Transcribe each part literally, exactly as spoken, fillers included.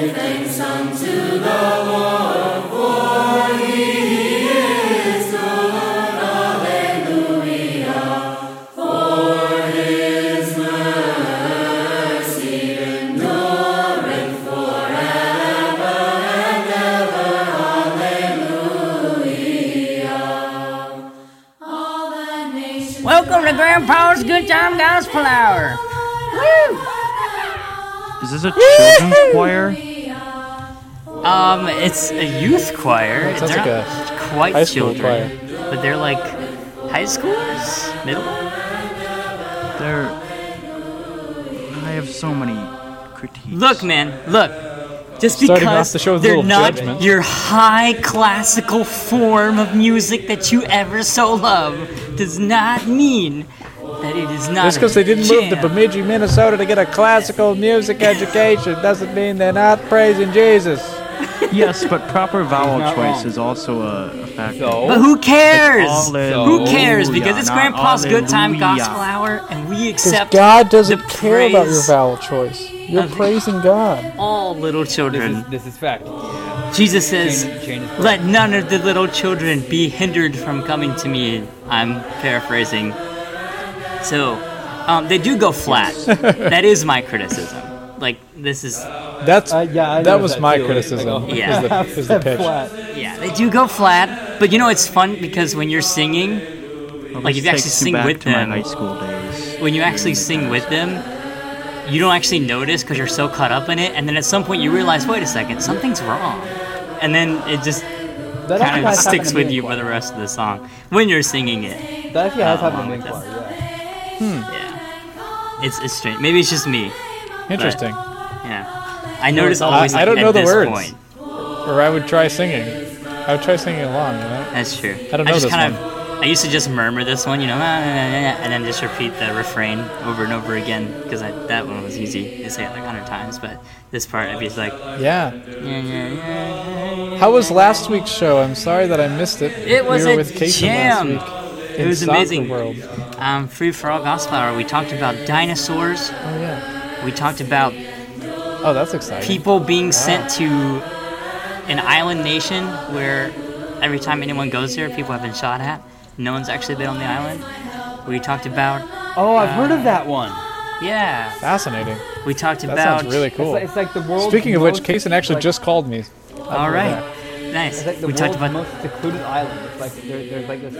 thanks unto the Lord, for he is good. Alleluia. For his mercy endureth forever and ever. Alleluia. All the nations. Welcome to Grandpa's Good Time Gospel Hour. Woo! Is this a children's choir? Um, it's a youth choir. That sounds They're like not a quite high school children, choir. but they're like high schoolers, middle. There. I have so many critiques. Look, man, look. Just Starting off because the show with a they're little not judgment. your high classical form of music that you ever so love does not mean that it is not. Just because they didn't jam. move to Bemidji, Minnesota to get a classical music education doesn't mean they're not praising Jesus. Yes, but proper vowel not choice wrong. is also a, a factor. So? But who cares? Hallelujah, Who cares? Because it's not Grandpa's Good Time hallelujah. Gospel Hour, and we Because accept God doesn't the care about your praise vowel choice. You're of- praising God. all little This children. is, this is fact. Jesus says, Chain- chain is "Let none of the little children be hindered from coming to me." I'm paraphrasing. So, um, they do go flat. That is my criticism. Like, this is, That's Uh, yeah, I that noticed was that my too. criticism. Like, Yeah. Is the, is the pitch. Flat. yeah, they do go flat. But you know, it's fun because when you're singing, Well, like, this if you actually takes me sing back with to my them- high school days. when you actually sing with them, you don't actually notice because you're so caught up in it. And then at some point you realize, wait a second, something's wrong. And then it just That kind actually of has happened sticks to me with in you for choir. the rest of the song when you're singing it. That actually has Uh, happened to me in along choir, with yeah. Yeah. It's, it's strange. Maybe it's just me. Interesting. Yeah. I notice always I like, don't at know the this words. point. Or I would try singing. I would try singing along, you know? That's true. I don't know just this kind one. of, I used to just murmur this one, you know, "Ah, nah, nah, nah," and then just repeat the refrain over and over again because that one was easy to say it like a hundred times. But this part, I'd be like, Yeah. yeah, yeah, yeah, yeah. How was last week's show? I'm sorry that I missed it. It was we were a with Casey jam. last week. It in was Soccer amazing. World. Um, Free for All Gospel Hour. We talked about dinosaurs. Oh yeah. We talked about Oh, that's exciting. people being sent to an island nation where every time anyone goes there, people have been shot at. No one's actually been on the island. We talked about, Oh, I've heard of that one. yeah. Fascinating. We talked That about. sounds really cool. It's, like, it's like the world's Speaking of which, most, Kaysen actually like, just called me. All right, nice. It's like the We world's talked about. most secluded island. It's like there, there's like this.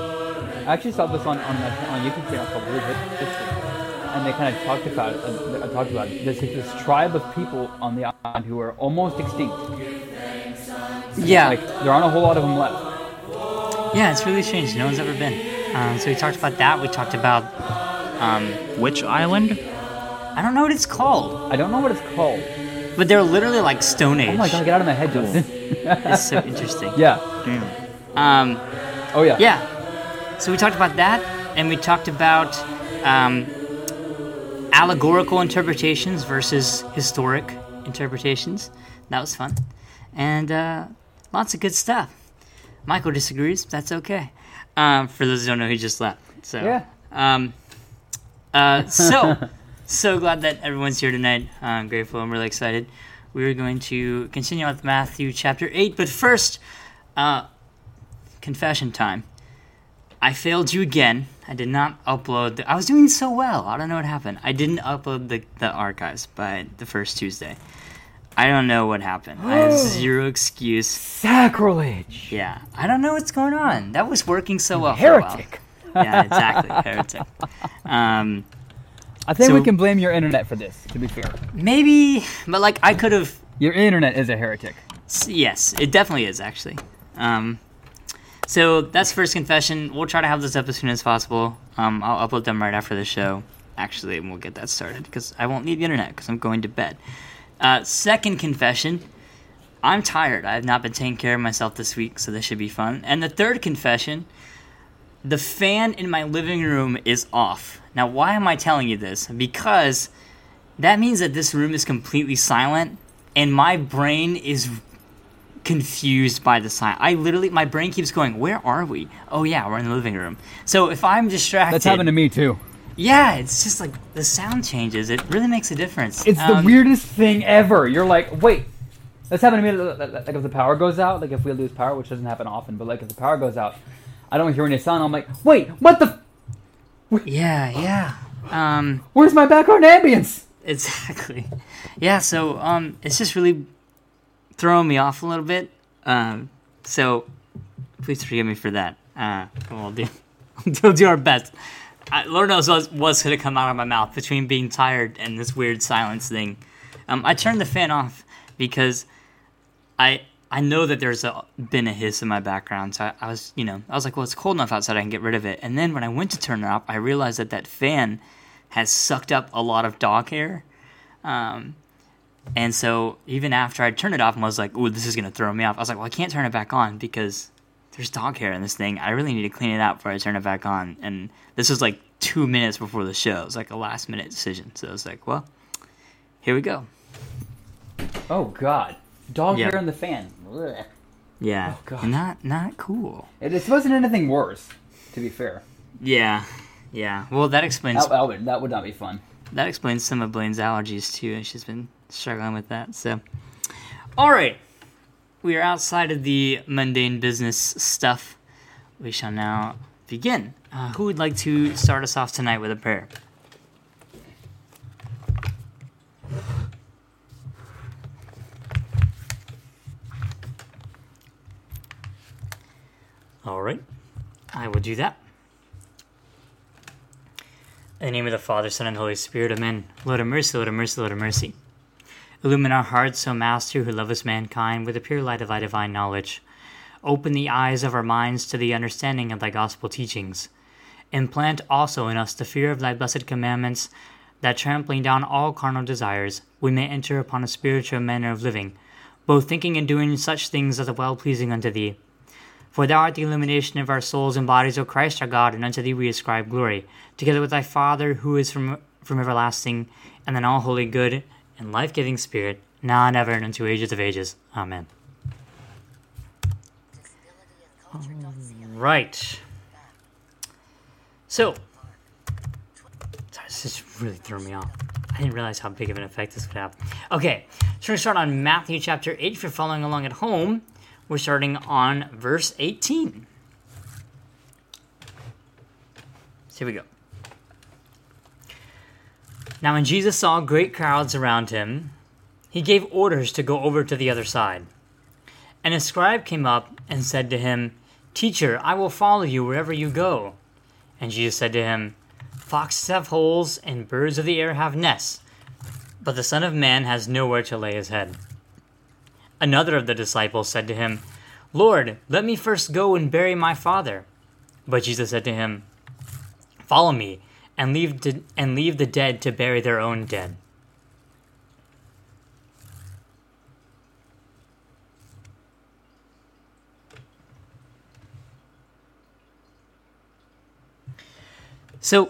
I actually saw this on on, a, on a YouTube channel called Weird History, and they kind of talked about it. Uh, talked about it. There's like this tribe of people on the island who are almost extinct. Yeah, Like there aren't a whole lot of them left. yeah. It's really strange. No one's ever been. Um, so we talked about that. We talked about. Um, Which island? I don't know what it's called, I don't know what it's called. but they're literally like Stone Age. Oh my god, get out of my head, Justin. It's so interesting. Yeah. Damn. Um, Oh yeah. yeah. So we talked about that, and we talked about um, allegorical interpretations versus historic interpretations. That was fun, and uh, lots of good stuff. Michael disagrees. That's okay. Um, for those who don't know, he just left. So Yeah. Um, uh, so so glad that everyone's here tonight. I'm grateful. I'm really excited. We are going to continue with Matthew chapter eight, but first, uh, confession time. I failed you again. I did not upload. The, I was doing so well. I don't know what happened. I didn't upload the, the archives by the first Tuesday. I don't know what happened. I have zero excuse. Sacrilege. Yeah, I don't know what's going on. That was working so well Heretic. for a while. Yeah, exactly. Heretic. Um, I think So- we can blame your internet for this. To be fair, maybe, but like I could have. your internet is a heretic. Yes, it definitely is actually. Um, so that's first confession. We'll try to have those up as soon as possible. Um, I'll upload them right after the show, actually, and we'll get that started because I won't need the internet because I'm going to bed. Uh, second confession. I'm tired. I have not been taking care of myself this week, so this should be fun. And the third confession. The fan in my living room is off. Now, why am I telling you this? Because that means that this room is completely silent, and my brain is confused by the silence. I literally, my brain keeps going, where are we? Oh yeah, we're in the living room. So if I'm distracted... That's happened to me too. Yeah, it's just like the sound changes. It really makes a difference. It's Um, the weirdest thing ever. You're like, wait, That's happened to me. Like if the power goes out, like if we lose power, which doesn't happen often, but like if the power goes out, I don't hear any sound. I'm like, wait, what the? Yeah, yeah. Um, Where's my background ambience? exactly. Yeah, so um, it's just really throwing me off a little bit. Um, so please forgive me for that. Uh, we'll do, we'll do our best. I, Lord knows what was going to come out of my mouth between being tired and this weird silence thing. Um, I turned the fan off because I I know that there's a, been a hiss in my background. So I, I was, you know, I was like, well, it's cold enough outside, I can get rid of it. And then when I went to turn it off, I realized that that fan has sucked up a lot of dog hair. Um, and so even after I turned it off and was like, ooh, this is going to throw me off, I was like, well, I can't turn it back on because there's dog hair in this thing. I really need to clean it out before I turn it back on. And this was like two minutes before the show. It was like a last minute decision. So I was like, well, here we go. Oh God, dog Yeah. hair in the fan. Ugh. Yeah. Oh, God. Not not cool. It, it wasn't anything worse, to be fair. Yeah. Yeah. Well, that explains That, that would that would not be fun. that explains some of Blaine's allergies too, and she's been struggling with that. So, all right, we are outside of the mundane business stuff. We shall now begin. Uh, who would like to start us off tonight with a prayer? All right, I will do that. In the name of the Father, Son, and Holy Spirit, amen. Lord have mercy, Lord have mercy, Lord have mercy. Illumine our hearts, O Master, who lovest mankind, with the pure light of thy divine knowledge. Open the eyes of our minds to the understanding of thy gospel teachings. Implant also in us the fear of thy blessed commandments, that trampling down all carnal desires, we may enter upon a spiritual manner of living, both thinking and doing such things as are well-pleasing unto thee. For thou art the illumination of our souls and bodies, O Christ our God, and unto thee we ascribe glory, together with thy Father, who is from from everlasting, and an all holy, good, and life-giving Spirit, now and ever, and unto ages of ages. Amen. Right. So, sorry, this just really threw me off. I didn't realize how big of an effect this could have. Okay, so we're going to start on Matthew chapter eight. If you're following along at home, we're starting on verse eighteen. So here we go. Now when Jesus saw great crowds around him, he gave orders to go over to the other side. And a scribe came up and said to him, Teacher, I will follow you wherever you go. And Jesus said to him, Foxes have holes and birds of the air have nests, but the Son of Man has nowhere to lay his head. Another of the disciples said to him, Lord, let me first go and bury my father. But Jesus said to him, Follow me, and leave, to, and leave the dead to bury their own dead. So,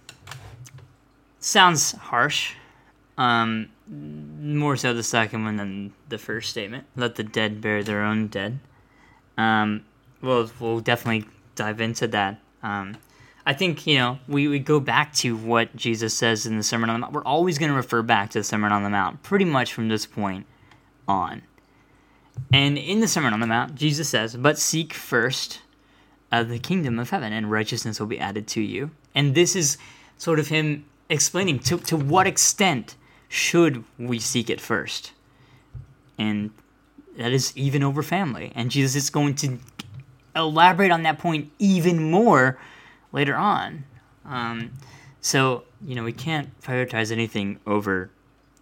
sounds harsh. Um, more so the second one than the first statement. Let the dead bury their own dead. Um, we'll, we'll definitely dive into that. Um, I think, you know, we, we go back to what Jesus says in the Sermon on the Mount. We're always going to refer back to the Sermon on the Mount, pretty much from this point on. And in the Sermon on the Mount, Jesus says, But seek first uh, the kingdom of heaven, and righteousness will be added to you. And this is sort of him explaining to, to what extent should we seek it first. And that is even over family. And Jesus is going to elaborate on that point even more later on. Um, so, you know, we can't prioritize anything over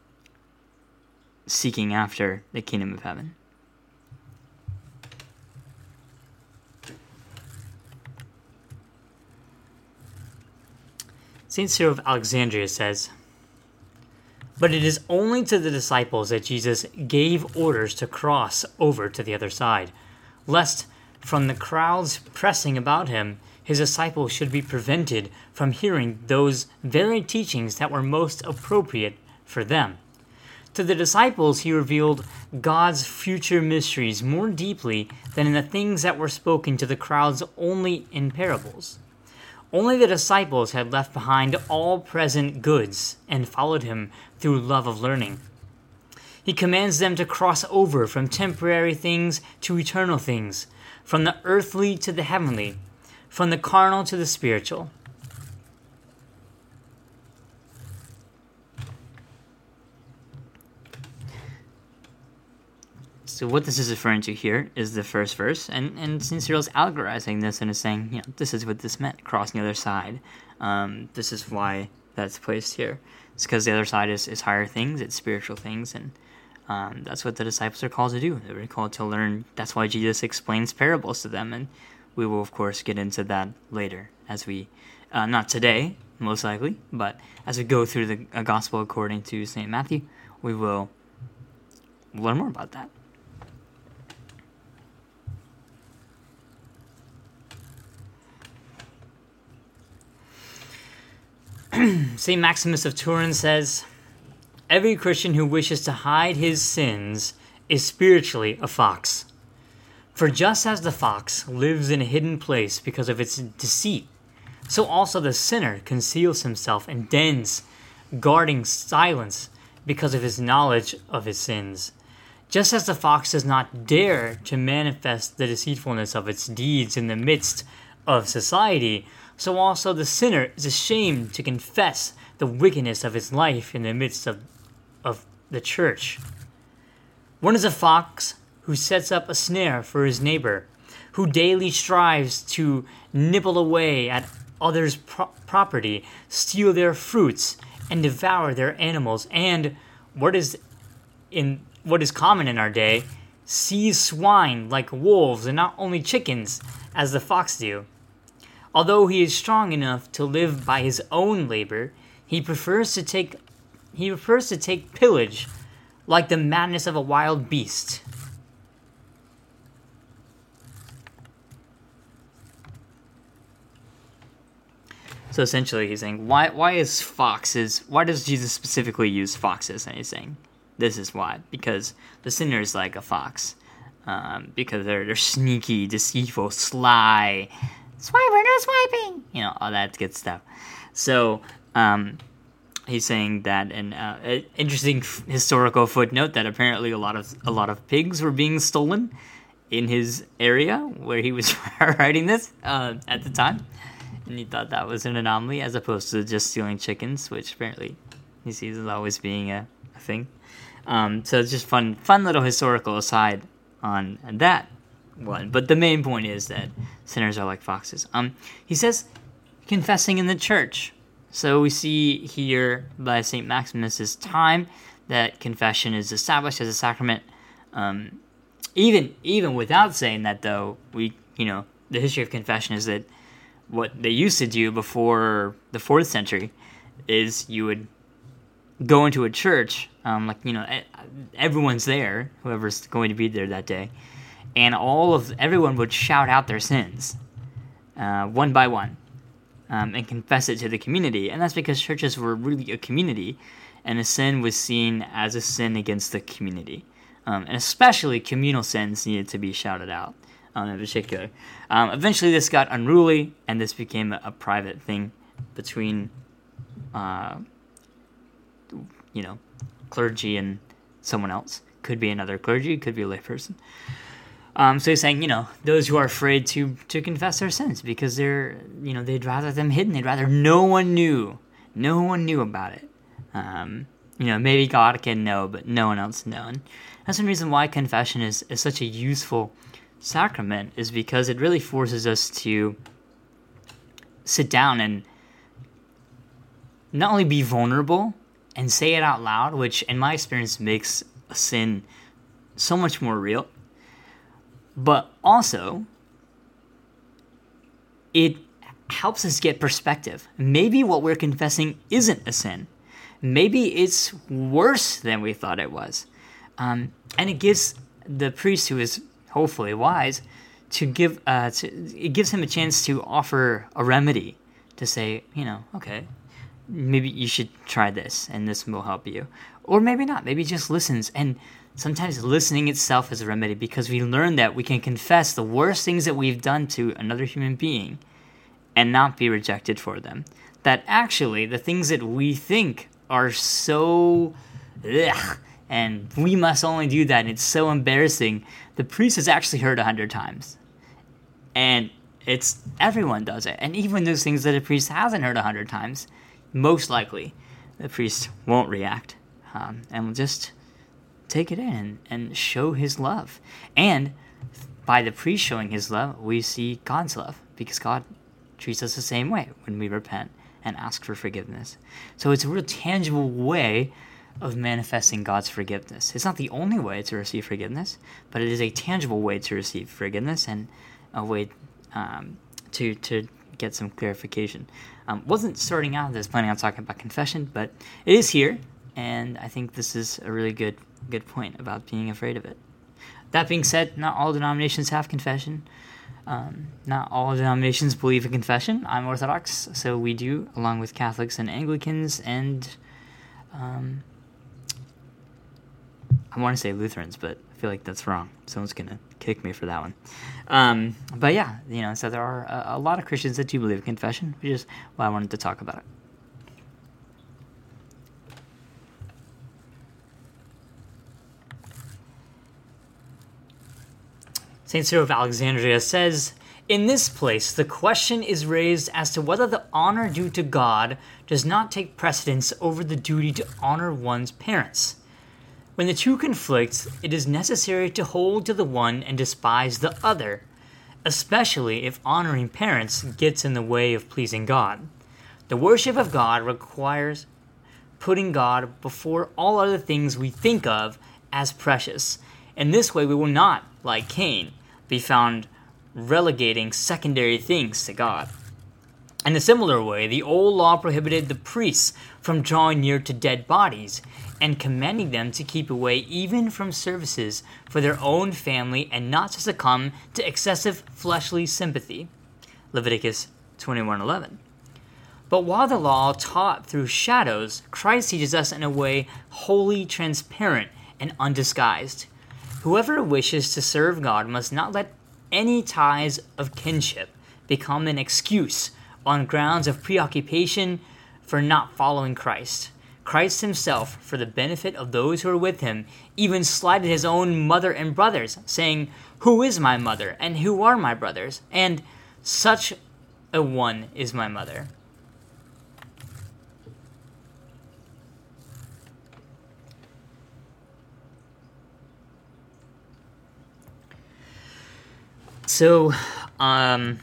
seeking after the kingdom of heaven. Saint Cyril of Alexandria says, But it is only to the disciples that Jesus gave orders to cross over to the other side, lest from the crowds pressing about him, his disciples should be prevented from hearing those very teachings that were most appropriate for them. To the disciples he revealed God's future mysteries more deeply than in the things that were spoken to the crowds only in parables. Only the disciples had left behind all present goods and followed him through love of learning. He commands them to cross over from temporary things to eternal things, from the earthly to the heavenly, from the carnal to the spiritual. So what this is referring to here is the first verse, and, and Saint Cyril's allegorizing this and is saying, you know, this is what this meant, crossing the other side. Um, this is why that's placed here. It's because the other side is, is higher things, it's spiritual things, and um, that's what the disciples are called to do. They're called to learn. That's why Jesus explains parables to them, and we will, of course, get into that later, as we, uh, not today, most likely, but as we go through the uh, Gospel according to Saint Matthew, we will learn more about that. Saint Maximus of Turin says, every Christian who wishes to hide his sins is spiritually a fox. For just as the fox lives in a hidden place because of its deceit, so also the sinner conceals himself in dens, guarding silence because of his knowledge of his sins. Just as the fox does not dare to manifest the deceitfulness of its deeds in the midst of society, so also the sinner is ashamed to confess the wickedness of his life in the midst of, of the church. One is a fox who sets up a snare for his neighbor, who daily strives to nibble away at others' pro- property, steal their fruits, and devour their animals, and what is in what is common in our day, seize swine like wolves and not only chickens, as the fox do. Although he is strong enough to live by his own labor, he prefers to take he prefers to take pillage like the madness of a wild beast. So essentially he's saying, why why is foxes why does Jesus specifically use foxes? And he's saying, this is why. Because the sinner is like a fox. Um, because they're they're sneaky, deceitful, sly. Swiper, no swiping! You know, all that good stuff. So, um, he's saying that an uh, interesting f- historical footnote that apparently a lot of a lot of pigs were being stolen in his area where he was writing this uh, at the time, and he thought that was an anomaly as opposed to just stealing chickens, which apparently he sees as always being a, a thing. Um, so it's just fun, fun little historical aside on that one. But the main point is that sinners are like foxes. Um, he says, confessing in the church. So we see here by Saint Maximus's time that confession is established as a sacrament. Um, even even without saying that, though, we you know the history of confession is that what they used to do before the fourth century is you would go into a church, um, like you know everyone's there, whoever's going to be there that day. And all of everyone would shout out their sins, uh, one by one, um, and confess it to the community. And that's because churches were really a community, and a sin was seen as a sin against the community. Um, and especially communal sins needed to be shouted out um, in particular. Um, eventually this got unruly, and this became a, a private thing between, uh, you know, clergy and someone else. Could be another clergy, could be a layperson. Um, so he's saying, you know, those who are afraid to, to confess their sins because they're, you know, they'd rather them hidden. They'd rather no one knew. No one knew about it. Um, you know, maybe God can know, but no one else know. And that's one reason why confession is, is such a useful sacrament, is because it really forces us to sit down and not only be vulnerable and say it out loud, which in my experience makes a sin so much more real, but also it helps us get perspective. Maybe what we're confessing isn't a sin. Maybe it's worse than we thought it was. Um, and it gives the priest, who is hopefully wise, to give uh, to, it gives him a chance to offer a remedy, to say, you know, okay, maybe you should try this, and this will help you. Or maybe not. Maybe he just listens. And sometimes listening itself is a remedy, because we learn that we can confess the worst things that we've done to another human being and not be rejected for them. That actually, the things that we think are so ugh, and we must only do that, and it's so embarrassing. The priest has actually heard a hundred times, and it's everyone does it. And even those things that a priest hasn't heard a hundred times, most likely the priest won't react, um, and will just take it in and, and show his love. And by the priest showing his love, we see God's love, because God treats us the same way when we repent and ask for forgiveness. So it's a real tangible way of manifesting God's forgiveness. It's not the only way to receive forgiveness, but it is a tangible way to receive forgiveness, and a way um, to to get some clarification. Um, wasn't starting out this planning on talking about confession, but it is here, and I think this is a really good good point about being afraid of it. That being said, not all denominations have confession. Um, not all denominations believe in confession. I'm Orthodox, so we do, along with Catholics and Anglicans, and um, I want to say Lutherans, but I feel like that's wrong. Someone's going to kick me for that one. Um, but yeah, you know, so there are a, a lot of Christians that do believe in confession, which is why I wanted to talk about it. Saint Cyril of Alexandria says, "In this place, the question is raised as to whether the honor due to God does not take precedence over the duty to honor one's parents. When the two conflict, it is necessary to hold to the one and despise the other, especially if honoring parents gets in the way of pleasing God. The worship of God requires putting God before all other things we think of as precious. In this way, we will not, like Cain, be found relegating secondary things to God. In a similar way, the old law prohibited the priests from drawing near to dead bodies and commanding them to keep away even from services for their own family and not to succumb to excessive fleshly sympathy." Leviticus twenty-one eleven. But while the law taught through shadows, Christ teaches us in a way wholly transparent and undisguised. Whoever wishes to serve God must not let any ties of kinship become an excuse on grounds of preoccupation for not following Christ. Christ himself, for the benefit of those who are with him, even slighted his own mother and brothers, saying, "Who is my mother, and who are my brothers? And such a one is my mother." So, um,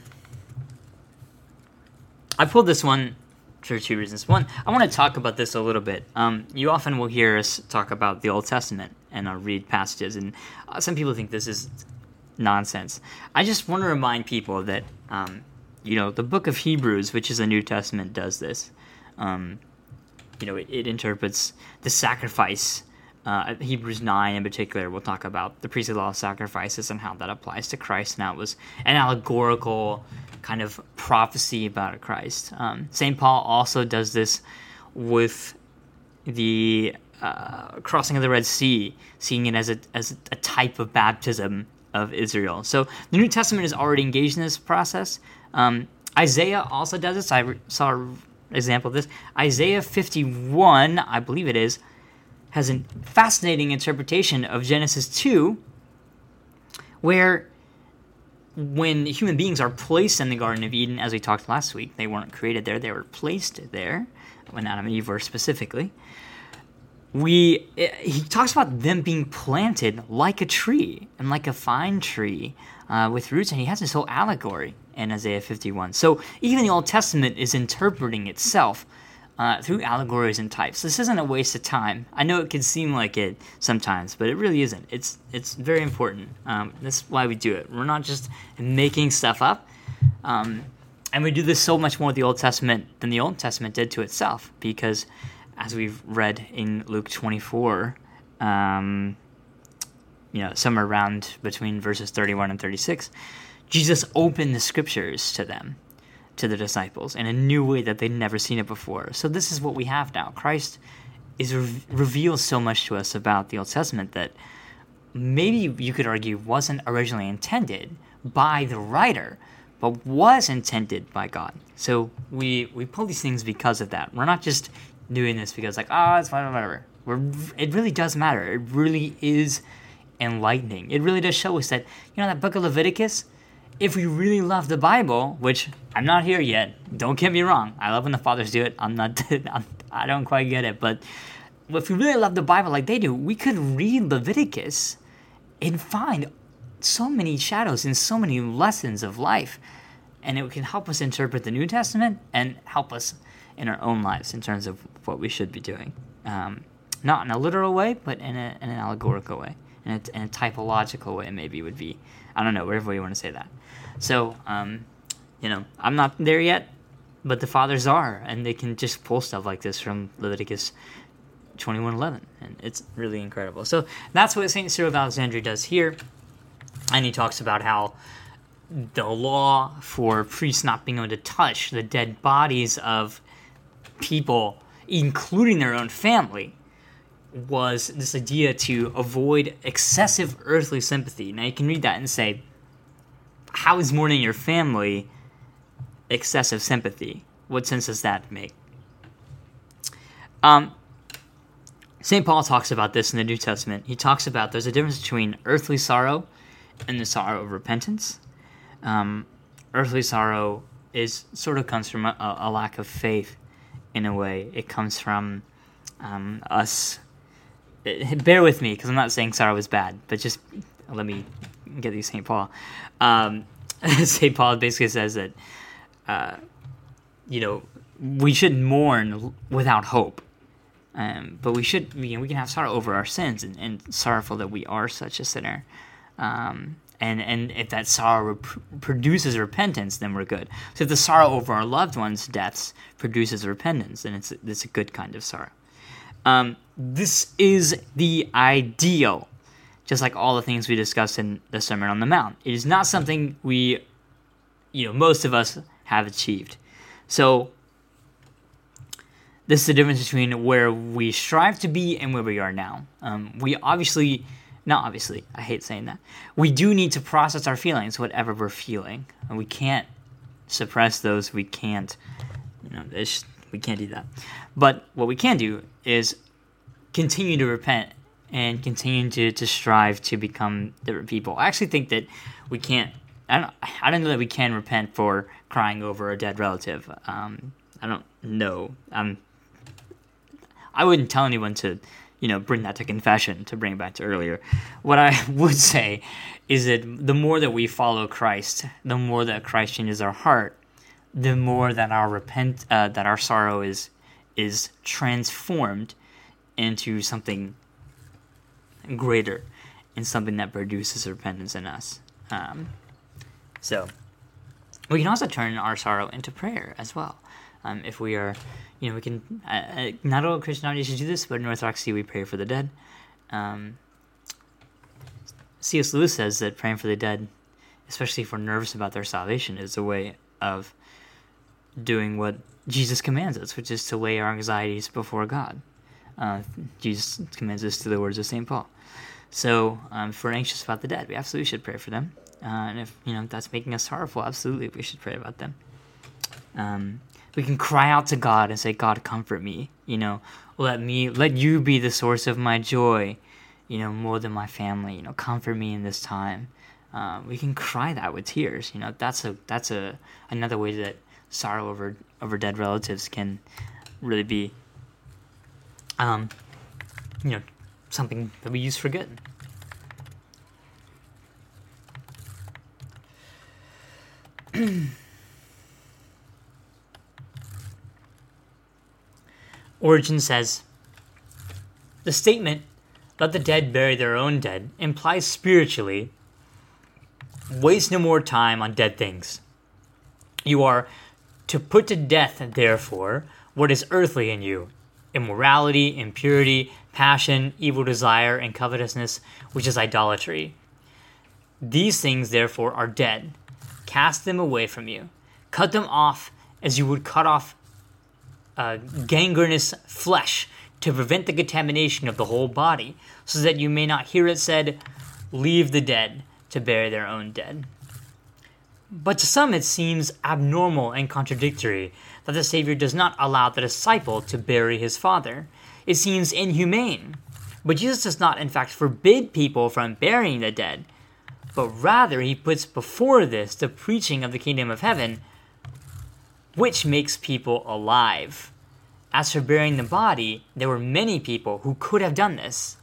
I pulled this one for two reasons. One, I want to talk about this a little bit. Um, you often will hear us talk about the Old Testament, and I'll read passages, and uh, some people think this is nonsense. I just want to remind people that, um, you know, the book of Hebrews, which is a New Testament, does this. Um, you know, it, it interprets the sacrifice. Uh, Hebrews nine in particular will talk about the priestly law of sacrifices and how that applies to Christ. Now it was an allegorical kind of prophecy about Christ. Um, Saint Paul also does this with the uh, crossing of the Red Sea, seeing it as a, as a type of baptism of Israel. So the New Testament is already engaged in this process. Um, Isaiah also does this. I re- saw an example of this. Isaiah fifty-one, I believe it is, has a fascinating interpretation of Genesis two, where when human beings are placed in the Garden of Eden, as we talked last week, they weren't created there, they were placed there, when Adam and Eve were specifically, we he talks about them being planted like a tree, and like a fine tree, uh, with roots, and he has this whole allegory in Isaiah fifty-one. So even the Old Testament is interpreting itself Uh, through allegories and types. This isn't a waste of time. I know it can seem like it sometimes, but it really isn't. It's it's very important. Um, that's why we do it. We're not just making stuff up. Um, and we do this so much more with the Old Testament than the Old Testament did to itself, because as we've read in Luke twenty-four, um, you know, somewhere around between verses thirty-one and thirty-six, Jesus opened the scriptures to them, to the disciples, in a new way that they'd never seen it before. So this is what we have now. Christ is re- reveals so much to us about the Old Testament that maybe you could argue wasn't originally intended by the writer, but was intended by God. So we we pull these things because of that. We're not just doing this because like, oh, it's fine, whatever. We're, it really does matter. It really is enlightening. It really does show us that, you know, that book of Leviticus, if we really love the Bible, which I'm not here yet, don't get me wrong, I love when the fathers do it, I'm not, I'm, I don't quite get it, but if we really love the Bible like they do, we could read Leviticus and find so many shadows and so many lessons of life, and it can help us interpret the New Testament and help us in our own lives in terms of what we should be doing. Um, not in a literal way, but in, a, in an allegorical way, in a, in a typological way, maybe would be, I don't know, whatever you want to say that. So, um, you know, I'm not there yet, but the fathers are, and they can just pull stuff like this from Leviticus twenty-one eleven, and it's really incredible. So that's what Saint Cyril of Alexandria does here, and he talks about how the law for priests not being able to touch the dead bodies of people, including their own family, was this idea to avoid excessive earthly sympathy. Now you can read that and say, how is mourning your family excessive sympathy? What sense does that make? Um, Saint Paul talks about this in the New Testament. He talks about there's a difference between earthly sorrow and the sorrow of repentance. Um, earthly sorrow is sort of comes from a, a lack of faith in a way. It comes from um, us. It, bear with me, because I'm not saying sorrow is bad, but just let me get these Saint Paul. Um, Saint Paul basically says that, uh, you know, we shouldn't mourn without hope. Um, but we should, you know, we can have sorrow over our sins and, and sorrowful that we are such a sinner. Um, and, and if that sorrow pr- produces repentance, then we're good. So if the sorrow over our loved ones' deaths produces repentance, then it's, it's a good kind of sorrow. Um, this is the ideal, just like all the things we discussed in the Sermon on the Mount. It is not something we, you know, most of us have achieved. So this is the difference between where we strive to be and where we are now. Um, we obviously, not obviously, I hate saying that. We do need to process our feelings, whatever we're feeling. And we can't suppress those. We can't, you know, it's, we can't do that. But what we can do is continue to repent and continue to, to strive to become different people. I actually think that we can't, I don't, I don't know that we can repent for crying over a dead relative. Um, I don't know. Um, I wouldn't tell anyone to, you know, bring that to confession, to bring it back to earlier. What I would say is that the more that we follow Christ, the more that Christ changes our heart, the more that our repent, uh, that our sorrow is is transformed into something greater, and something that produces repentance in us. Um, so we can also turn our sorrow into prayer as well. Um, if we are, you know, we can, uh, not all Christian audiences do this, but in Orthodoxy we pray for the dead. Um, C S Lewis says that praying for the dead, especially if we're nervous about their salvation, is a way of doing what Jesus commands us, which is to lay our anxieties before God. Uh, Jesus commands us to the words of Saint Paul. So um, if we're anxious about the dead, we absolutely should pray for them. Uh, and if, you know, that's making us sorrowful, absolutely we should pray about them. Um, we can cry out to God and say, God, comfort me. You know, let me, let you be the source of my joy, you know, more than my family. You know, comfort me in this time. Uh, we can cry that with tears. You know, that's a that's a another way that sorrow over over dead relatives can really be, um, you know, something that we use for good. Origen says, the statement, let the dead bury their own dead, implies spiritually, waste no more time on dead things. You are to put to death, therefore, what is earthly in you, immorality, impurity, passion, evil desire, and covetousness, which is idolatry. These things, therefore, are dead. Cast them away from you. Cut them off as you would cut off uh, gangrenous flesh to prevent the contamination of the whole body, so that you may not hear it said, leave the dead to bury their own dead. But to some it seems abnormal and contradictory that the Savior does not allow the disciple to bury his father. It seems inhumane. But Jesus does not, in fact, forbid people from burying the dead, but rather he puts before this the preaching of the kingdom of heaven, which makes people alive. As for burying the body, there were many people who could have done this.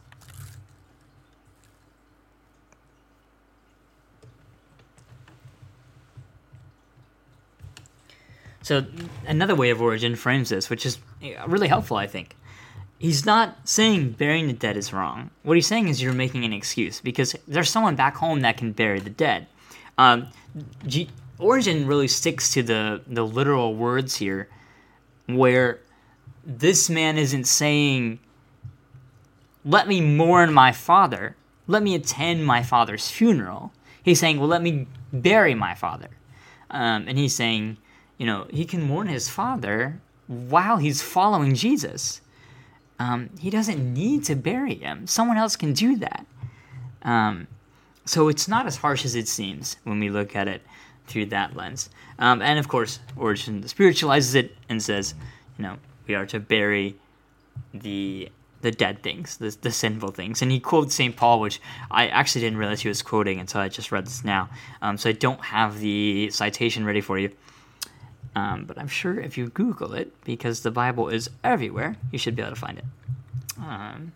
So another way of Origen frames this, which is really helpful, I think. He's not saying burying the dead is wrong. What he's saying is you're making an excuse because there's someone back home that can bury the dead. Um, G- Origen really sticks to the, the literal words here, where this man isn't saying, let me mourn my father, let me attend my father's funeral. He's saying, well, let me bury my father. Um, and he's saying, you know, he can mourn his father while he's following Jesus. Um, he doesn't need to bury him. Someone else can do that. Um, so it's not as harsh as it seems when we look at it through that lens. Um, and of course, Origen spiritualizes it and says, you know, we are to bury the the dead things, the, the sinful things. And he quotes Saint Paul, which I actually didn't realize he was quoting until I just read this now. Um, so I don't have the citation ready for you. Um, but I'm sure if you Google it, because the Bible is everywhere, you should be able to find it. Um,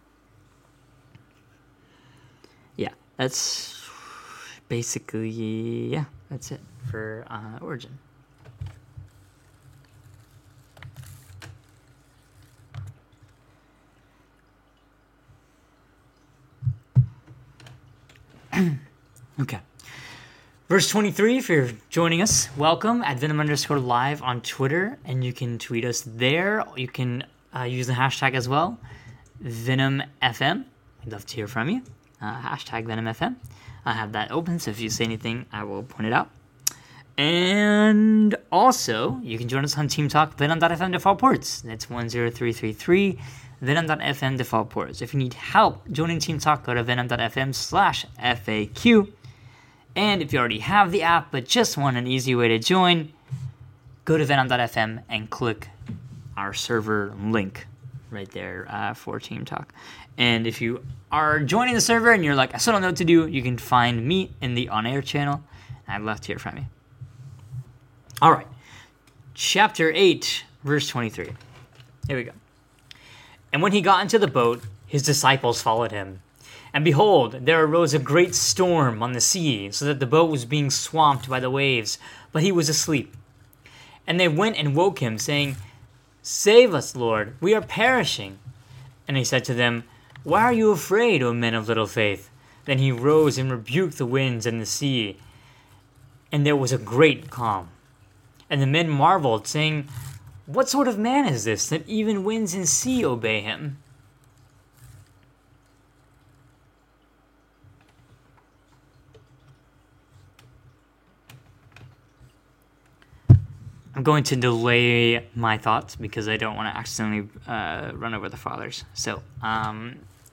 yeah, that's basically, yeah, that's it for uh, Origen. Okay. Verse twenty-three, if you're joining us, welcome at Venom underscore live on Twitter, and you can tweet us there. You can uh, use the hashtag as well, VenomFM. We'd love to hear from you. Uh, hashtag VenomFM. I have that open, so if you say anything, I will point it out. And also, you can join us on Team Talk, Venom dot f m default ports. That's one zero three three three, Venom dot f m default ports. If you need help joining Team Talk, go to Venom dot f m slash F A Q. And if you already have the app but just want an easy way to join, go to Venom dot f m and click our server link right there uh, for Team Talk. And if you are joining the server and you're like, I still don't know what to do, you can find me in the on-air channel. I'd love to hear from you. All right. Chapter eight, verse twenty-three. Here we go. And when he got into the boat, his disciples followed him. And behold, there arose a great storm on the sea, so that the boat was being swamped by the waves, but he was asleep. And they went and woke him, saying, Save us, Lord, we are perishing. And he said to them, Why are you afraid, O men of little faith? Then he rose and rebuked the winds and the sea, and there was a great calm. And the men marveled, saying, What sort of man is this, that even winds and sea obey him? I'm going to delay my thoughts because I don't want to accidentally uh, run over the fathers. So, um,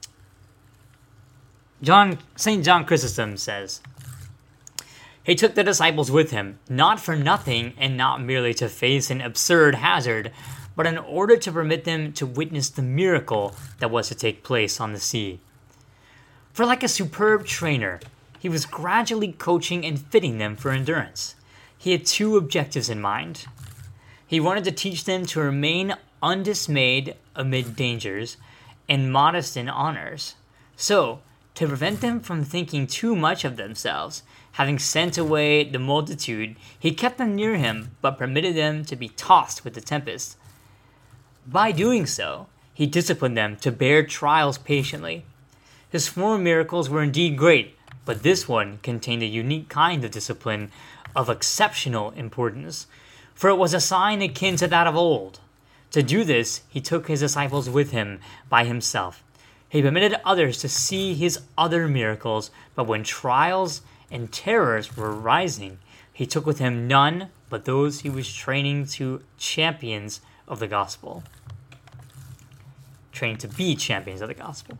John Saint John Chrysostom says, He took the disciples with him, not for nothing and not merely to face an absurd hazard, but in order to permit them to witness the miracle that was to take place on the sea. For like a superb trainer, he was gradually coaching and fitting them for endurance. He had two objectives in mind. He wanted to teach them to remain undismayed amid dangers and modest in honors. So, to prevent them from thinking too much of themselves, having sent away the multitude, he kept them near him, but permitted them to be tossed with the tempest. By doing so, he disciplined them to bear trials patiently. His former miracles were indeed great, but this one contained a unique kind of discipline of exceptional importance, for it was a sign akin to that of old. To do this, he took his disciples with him by himself. He permitted others to see his other miracles, but when trials and terrors were rising, he took with him none but those he was training to champions of the gospel. Training to be champions of the gospel.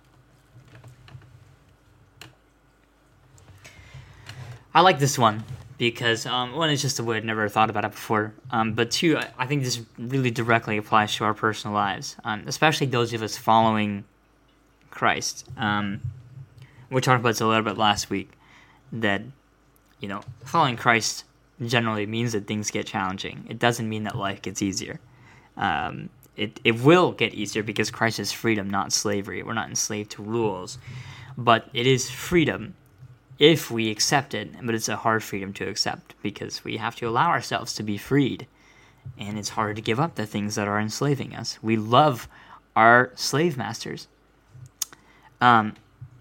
I like this one because um, one, it's just a way I'd never thought about it before. Um, but two, I, I think this really directly applies to our personal lives, um, especially those of us following Christ. Um, we talked about this a little bit last week, that, you know, following Christ generally means that things get challenging. It doesn't mean that life gets easier. Um, it, it will get easier because Christ is freedom, not slavery. We're not enslaved to rules. But it is freedom if we accept it. But it's a hard freedom to accept because we have to allow ourselves to be freed. And it's hard to give up the things that are enslaving us. We love our slave masters. Um,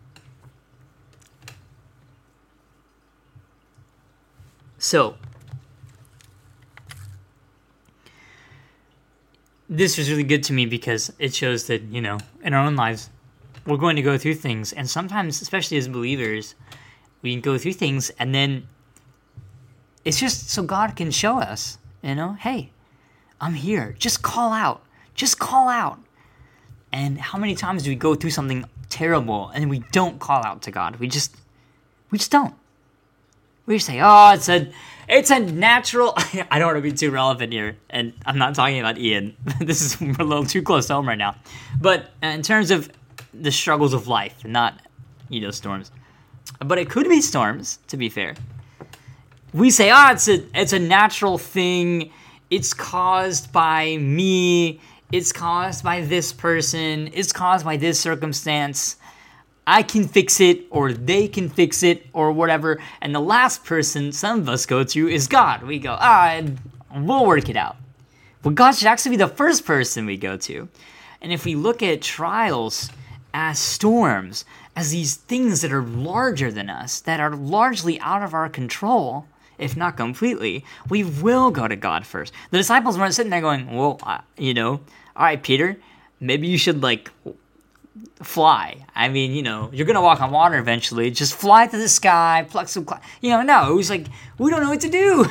so, this was really good to me because it shows that, you know, in our own lives, we're going to go through things. And sometimes, especially as believers, we can go through things and then it's just so God can show us, you know, hey, I'm here. Just call out. Just call out. And how many times do we go through something terrible and we don't call out to God? We just, we just don't. We just say, oh, it's a, it's a natural. I don't want to be too relevant here, and I'm not talking about Ian. This is we're a little too close to home right now. But in terms of the struggles of life, not, you know, storms. But it could be storms, to be fair. We say, ah, oh, it's a, it's a natural thing. It's caused by me. It's caused by this person. It's caused by this circumstance. I can fix it, or they can fix it, or whatever. And the last person some of us go to is God. We go, ah, we'll work it out. Well, God should actually be the first person we go to. And if we look at trials as storms, as these things that are larger than us, that are largely out of our control, if not completely, we will go to God first. The disciples weren't sitting there going, well, uh, you know, all right, Peter, maybe you should, like, fly. I mean, you know, you're going to walk on water eventually. Just fly to the sky, pluck some clouds. You know, no, it was like, we don't know what to do.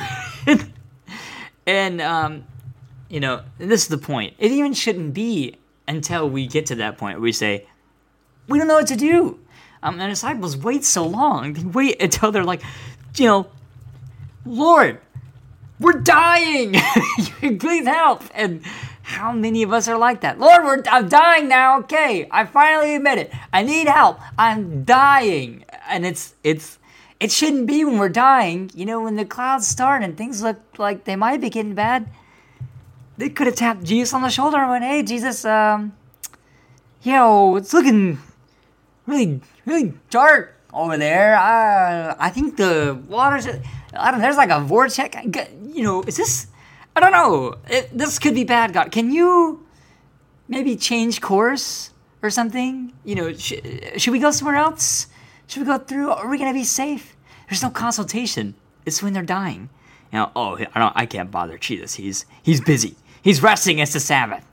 and, um, you know, this is the point. It even shouldn't be until we get to that point where we say, we don't know what to do. Um, and the disciples wait so long. They wait until they're like, you know, Lord, we're dying. Please help. And how many of us are like that? Lord, we're, I'm dying now. Okay, I finally admit it. I need help. I'm dying. And it's it's it shouldn't be when we're dying. You know, when the clouds start and things look like they might be getting bad, they could have tapped Jesus on the shoulder and went, hey, Jesus, um, you know, it's looking really, really dark over there. Uh, I think the water's, I don't know, there's like a vortex. You know, is this, I don't know. It, this could be bad, God. Can you maybe change course or something? You know, sh- should we go somewhere else? Should we go through? Are we going to be safe? There's no consultation. It's when they're dying. You know, oh, I don't, I can't bother Jesus. He's, he's busy. He's resting. It's the Sabbath.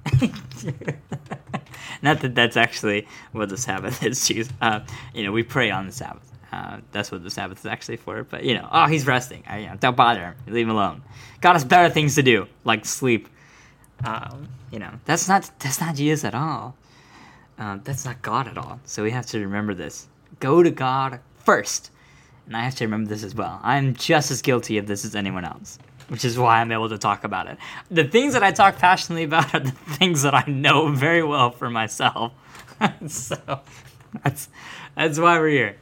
Not that that's actually what the Sabbath is, Jesus. Uh, you know, we pray on the Sabbath. Uh, that's what the Sabbath is actually for. But, you know, oh, he's resting. I, you know, don't bother him. Leave him alone. God has better things to do, like sleep. Um, you know, that's not that's not Jesus at all. Uh, that's not God at all. So we have to remember this. Go to God first. And I have to remember this as well. I'm just as guilty of this as anyone else, which is why I'm able to talk about it. The things that I talk passionately about are the things that I know very well for myself. So that's that's why we're here.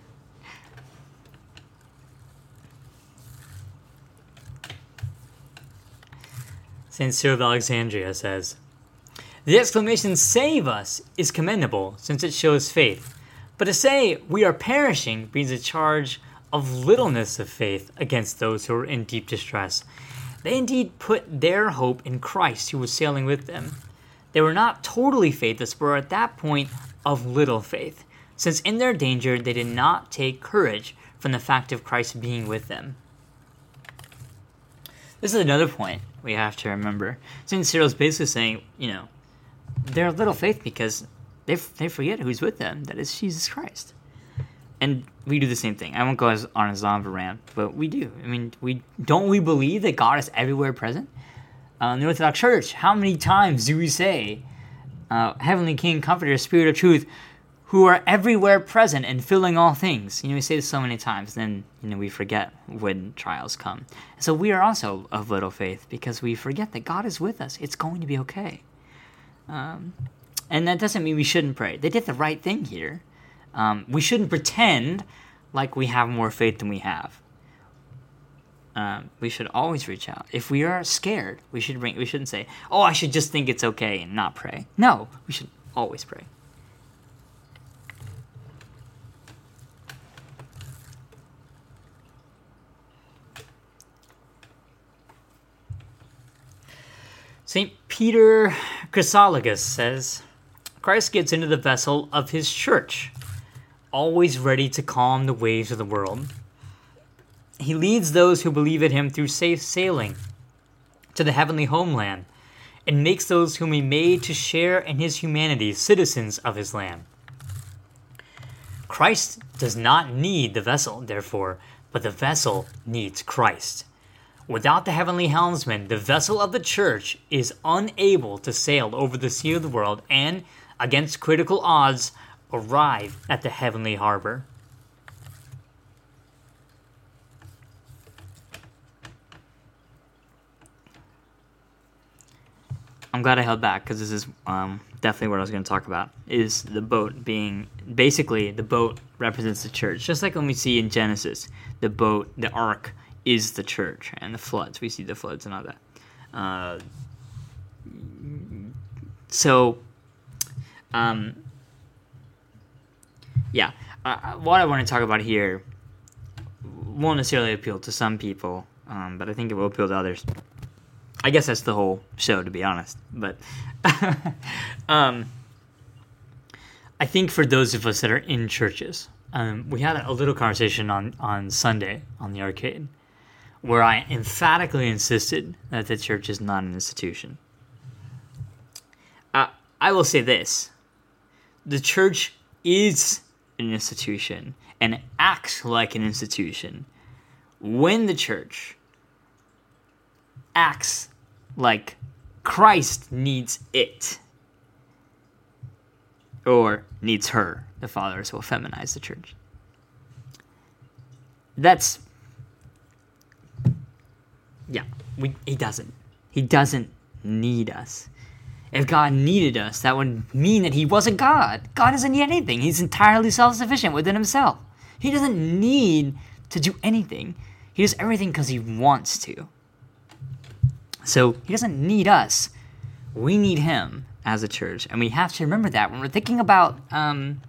Saint Cyril of Alexandria says, the exclamation "save us" is commendable since it shows faith. But to say we are perishing brings a charge of littleness of faith against those who are in deep distress. They indeed put their hope in Christ, who was sailing with them. They were not totally faithless, but were at that point of little faith, since in their danger they did not take courage from the fact of Christ being with them. This is another point we have to remember. Saint Cyril's basically saying, you know, they're little faith because they they forget who's with them, that is Jesus Christ. And we do the same thing. I won't go as on as long of a rant, but we do. I mean, we don't we believe that God is everywhere present? Uh, in the Orthodox Church, how many times do we say, uh, Heavenly King, Comforter, Spirit of Truth, who are everywhere present and filling all things. You know, we say this so many times, then, you know, we forget when trials come. So we are also of little faith because we forget that God is with us. It's going to be okay. Um, and that doesn't mean we shouldn't pray. They did the right thing here. Um, we shouldn't pretend like we have more faith than we have. Um, we should always reach out. If we are scared, we should bring, we shouldn't say, "Oh, I should just think it's okay and not pray." No, we should always pray. Saint Peter Chrysologus says, Christ gets into the vessel of his church, always ready to calm the waves of the world. He leads those who believe in him through safe sailing to the heavenly homeland, and makes those whom he made to share in his humanity citizens of his land. Christ does not need the vessel, therefore, but the vessel needs Christ. Without the heavenly helmsman, the vessel of the church is unable to sail over the sea of the world and, against critical odds, arrive at the heavenly harbor. I'm glad I held back because this is um, definitely what I was going to talk about, is the boat being, basically the boat represents the church. Just like when we see in Genesis, the boat, the ark, is the church, and the floods. We see the floods and all that. Uh, so, um, yeah. Uh, what I want to talk about here won't necessarily appeal to some people, um, but I think it will appeal to others. I guess that's the whole show, to be honest. But um, I think for those of us that are in churches, um, we had a little conversation on, on Sunday on the arcade, where I emphatically insisted that the church is not an institution. Uh, I will say this. The church is an institution and acts like an institution when the church acts like Christ needs it. Or needs her. The fathers will feminize the church. That's... Yeah, we, he doesn't. He doesn't need us. If God needed us, that would mean that he wasn't God. God doesn't need anything. He's entirely self-sufficient within himself. He doesn't need to do anything. He does everything because he wants to. So he doesn't need us. We need him as a church. And we have to remember that when we're thinking about... Um,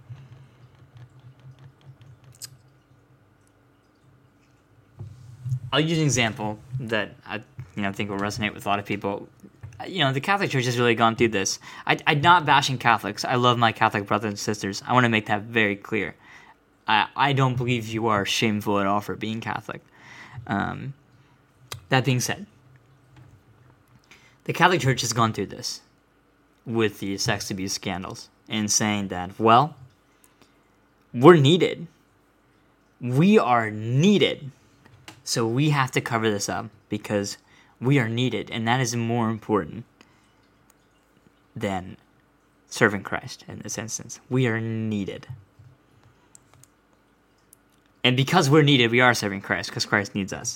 I'll use an example that I you know, think will resonate with a lot of people. You know, the Catholic Church has really gone through this. I, I'm not bashing Catholics. I love my Catholic brothers and sisters. I want to make that very clear. I, I don't believe you are shameful at all for being Catholic. Um, that being said, the Catholic Church has gone through this with the sex abuse scandals and saying that, well, we're needed. We are needed. So we have to cover this up because we are needed, and that is more important than serving Christ in this instance. We are needed. And because we're needed, we are serving Christ because Christ needs us.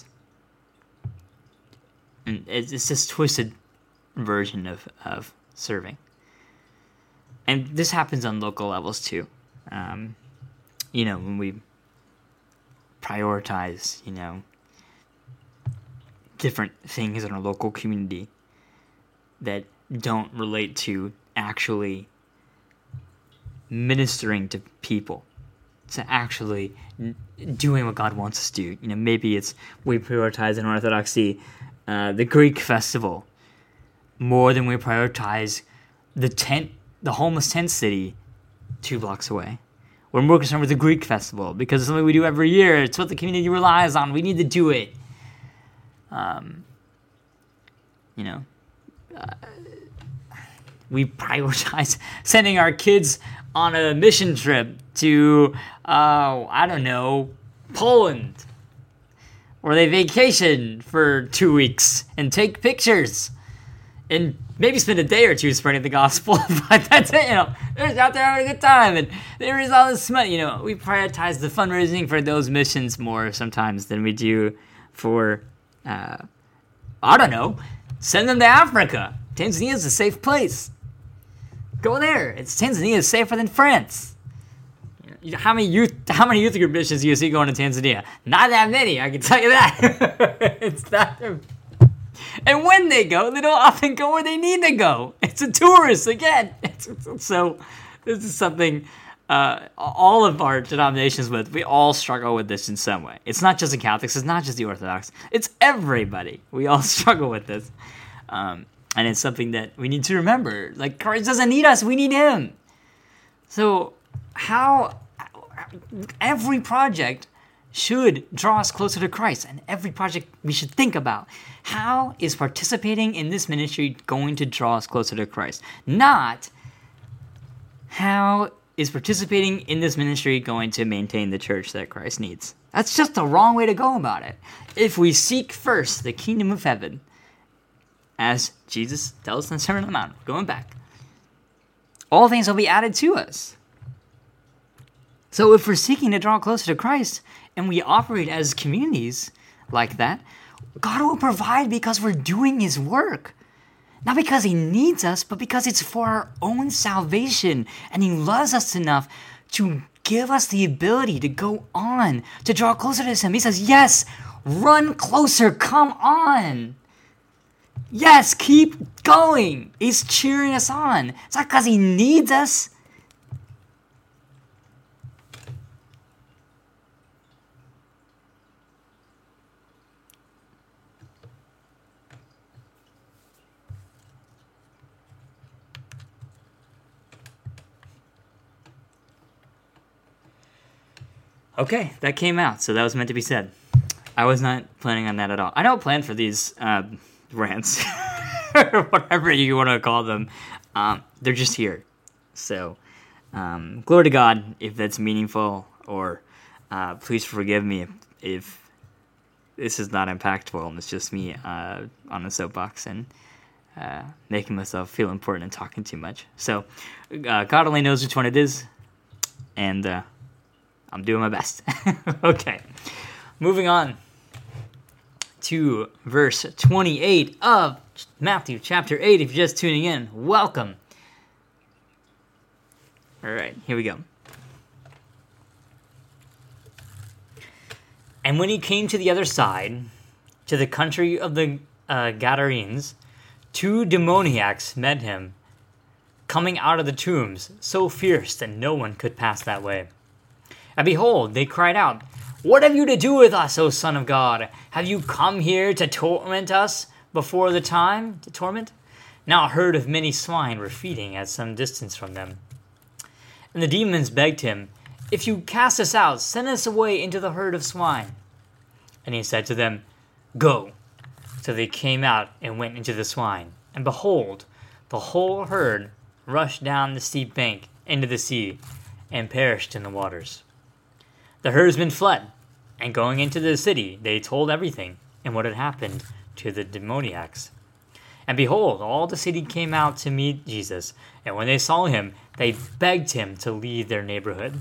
And it's, it's this twisted version of, of serving. And this happens on local levels too. Um, you know, when we prioritize, you know, different things in our local community that don't relate to actually ministering to people, to actually doing what God wants us to do. You know, maybe it's we prioritize in Orthodoxy uh, the Greek festival more than we prioritize the tent, the homeless tent city two blocks away. We're more concerned with the Greek festival because it's something we do every year. It's what the community relies on. We need to do it. Um, you know, uh, we prioritize sending our kids on a mission trip to, uh, I don't know, Poland, where they vacation for two weeks and take pictures and maybe spend a day or two spreading the gospel, but that's it. You know, they're just out there having a good time, and they raise all this money. You know, we prioritize the fundraising for those missions more sometimes than we do for, uh, I don't know, send them to Africa. Tanzania is a safe place. Go there. It's Tanzania is safer than France. You know, how many youth, how many youth group missions do you see going to Tanzania? Not that many, I can tell you that. It's not. And when they go, they don't often go where they need to go. It's a tourist again. It's, so this is something uh, all of our denominations with, we all struggle with this in some way. It's not just the Catholics. It's not just the Orthodox. It's everybody. We all struggle with this. Um, and it's something that we need to remember. Like, Christ doesn't need us. We need him. So how every project should draw us closer to Christ, and every project we should think about. How is participating in this ministry going to draw us closer to Christ? Not how is participating in this ministry going to maintain the church that Christ needs. That's just the wrong way to go about it. If we seek first the kingdom of heaven, as Jesus tells us in the Sermon on the Mount, going back, all things will be added to us. So if we're seeking to draw closer to Christ, and we operate as communities like that, God will provide because we're doing his work. Not because he needs us, but because it's for our own salvation. And he loves us enough to give us the ability to go on, to draw closer to him. He says, yes, run closer, come on. Yes, keep going. He's cheering us on. It's not because he needs us. Okay, that came out, so that was meant to be said. I was not planning on that at all. I don't plan for these uh, rants, or whatever you want to call them. Um, they're just here. So, um, glory to God if that's meaningful, or uh, please forgive me if, if this is not impactful and it's just me uh, on a soapbox and uh, making myself feel important and talking too much. So, uh, God only knows which one it is, and uh, I'm doing my best. Okay. Moving on to verse twenty-eight of Matthew chapter eight. If you're just tuning in, welcome. All right, here we go. And when he came to the other side, to the country of the uh, Gadarenes, two demoniacs met him, coming out of the tombs, so fierce that no one could pass that way. And behold, they cried out, "What have you to do with us, O Son of God? Have you come here to torment us before the time?" To torment? Now a herd of many swine were feeding at some distance from them. And the demons begged him, "If you cast us out, send us away into the herd of swine." And he said to them, "Go." So they came out and went into the swine. And behold, the whole herd rushed down the steep bank into the sea and perished in the waters. The herdsmen fled, and going into the city, they told everything and what had happened to the demoniacs. And behold, all the city came out to meet Jesus, and when they saw him, they begged him to leave their neighborhood.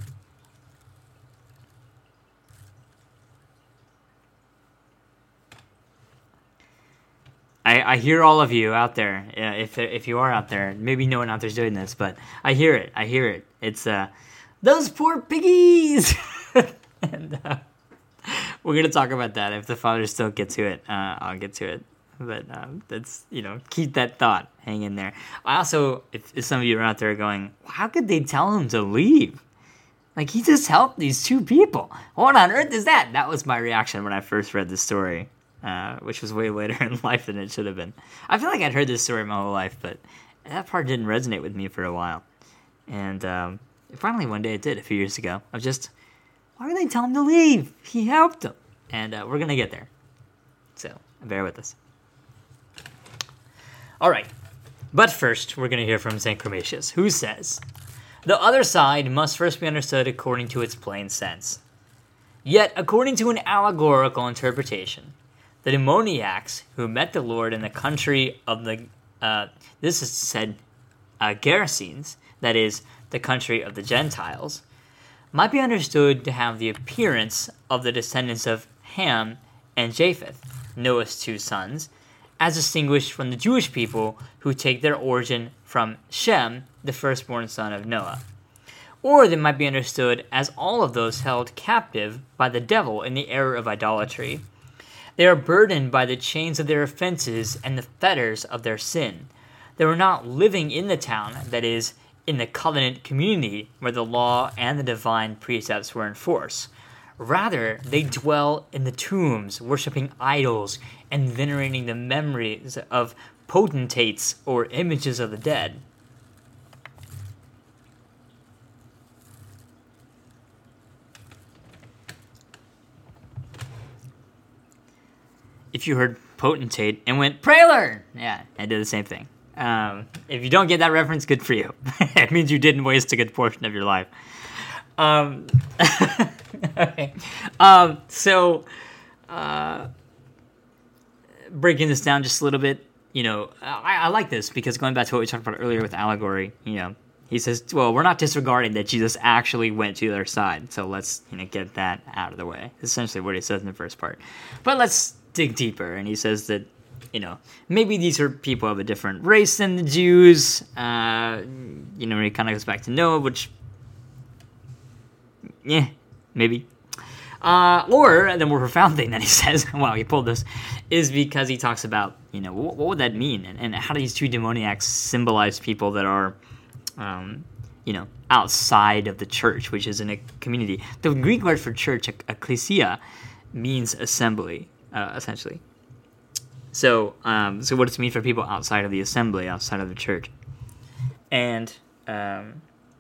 I, I hear all of you out there, uh, if if you are out there, maybe no one out there's doing this, but I hear it, I hear it. It's, uh, those poor piggies! And uh, we're going to talk about that. If the fathers don't get to it, uh, I'll get to it. But um, that's, you know, keep that thought. Hang in there. I also, if, if some of you are out there going, how could they tell him to leave? Like, he just helped these two people. What on earth is that? That was my reaction when I first read this story, uh, which was way later in life than it should have been. I feel like I'd heard this story my whole life, but that part didn't resonate with me for a while. And um, finally one day it did a few years ago. I was just... Why would they tell him to leave? He helped them. And uh, we're going to get there. So, bear with us. All right. But first, we're going to hear from Saint Chromatius, who says, "The other side must first be understood according to its plain sense. Yet, according to an allegorical interpretation, the demoniacs who met the Lord in the country of the uh, this is said uh, Gerasenes, that is, the country of the Gentiles, might be understood to have the appearance of the descendants of Ham and Japheth, Noah's two sons, as distinguished from the Jewish people who take their origin from Shem, the firstborn son of Noah. Or they might be understood as all of those held captive by the devil in the error of idolatry. They are burdened by the chains of their offenses and the fetters of their sin. They were not living in the town, that is, in the covenant community where the law and the divine precepts were in force. Rather, they dwell in the tombs, worshiping idols and venerating the memories of potentates or images of the dead. If you heard potentate and went, pray learn! Yeah, I did the same thing. Um, if you don't get that reference, good for you. It means you didn't waste a good portion of your life. Um, okay. Um, so, uh, breaking this down just a little bit, you know, I, I like this because going back to what we talked about earlier with allegory, you know, he says, well, we're not disregarding that Jesus actually went to the other side. So let's, you know, get that out of the way. Essentially what he says in the first part. But let's dig deeper. And he says that, you know, maybe these are people of a different race than the Jews. Uh, you know, it kind of goes back to Noah, which, yeah, maybe. Uh, or the more profound thing that he says, wow, he pulled this, is because he talks about, you know, what, what would that mean? And, and how do these two demoniacs symbolize people that are, um, you know, outside of the church, which is in a community. The Greek word for church, ecclesia, means assembly, uh, essentially. So, um, so what does it mean for people outside of the assembly, outside of the church? And um,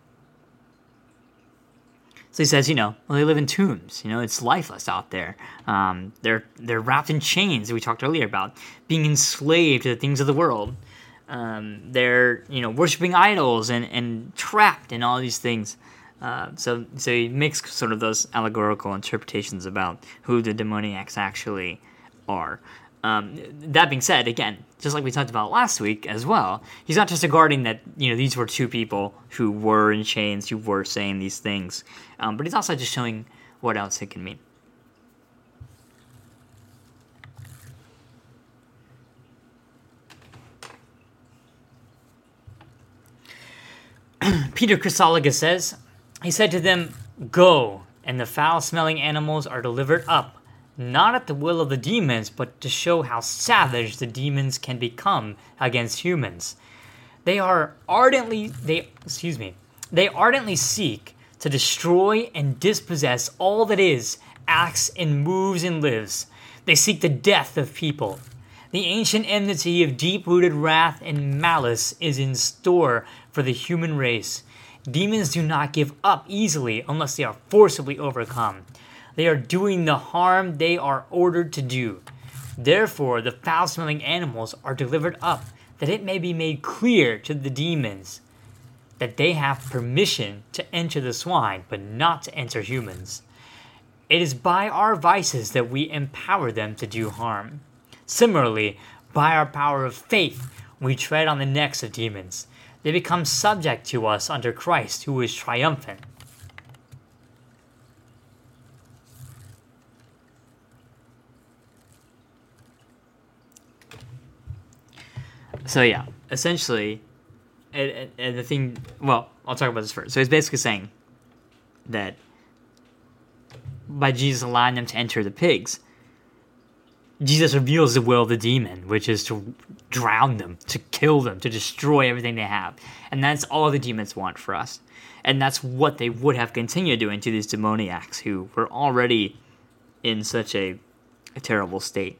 so he says, you know, well, they live in tombs. You know, it's lifeless out there. Um, they're they're wrapped in chains that we talked earlier about, being enslaved to the things of the world. Um, they're, you know, worshiping idols and, and trapped in all these things. Uh, so so he makes sort of those allegorical interpretations about who the demoniacs actually are. Um, that being said, again, just like we talked about last week as well, he's not disregarding that, you know, these were two people who were in chains, who were saying these things, um, but he's also just showing what else it can mean. Peter Chrysologus says, he said to them, "Go, and the foul-smelling animals are delivered up, not at the will of the demons, but to show how savage the demons can become against humans. They are ardently, they, excuse me, they ardently seek to destroy and dispossess all that is, acts and moves and lives. They seek the death of people. The ancient enmity of deep-rooted wrath and malice is in store for the human race. Demons do not give up easily unless they are forcibly overcome. They are doing the harm they are ordered to do. Therefore, the foul-smelling animals are delivered up, that it may be made clear to the demons that they have permission to enter the swine, but not to enter humans. It is by our vices that we empower them to do harm. Similarly, by our power of faith, we tread on the necks of demons. They become subject to us under Christ, who is triumphant." So yeah, essentially, and, and, and the thing, well, I'll talk about this first. So he's basically saying that by Jesus allowing them to enter the pigs, Jesus reveals the will of the demon, which is to drown them, to kill them, to destroy everything they have. And that's all the demons want for us. And that's what they would have continued doing to these demoniacs who were already in such a, a terrible state.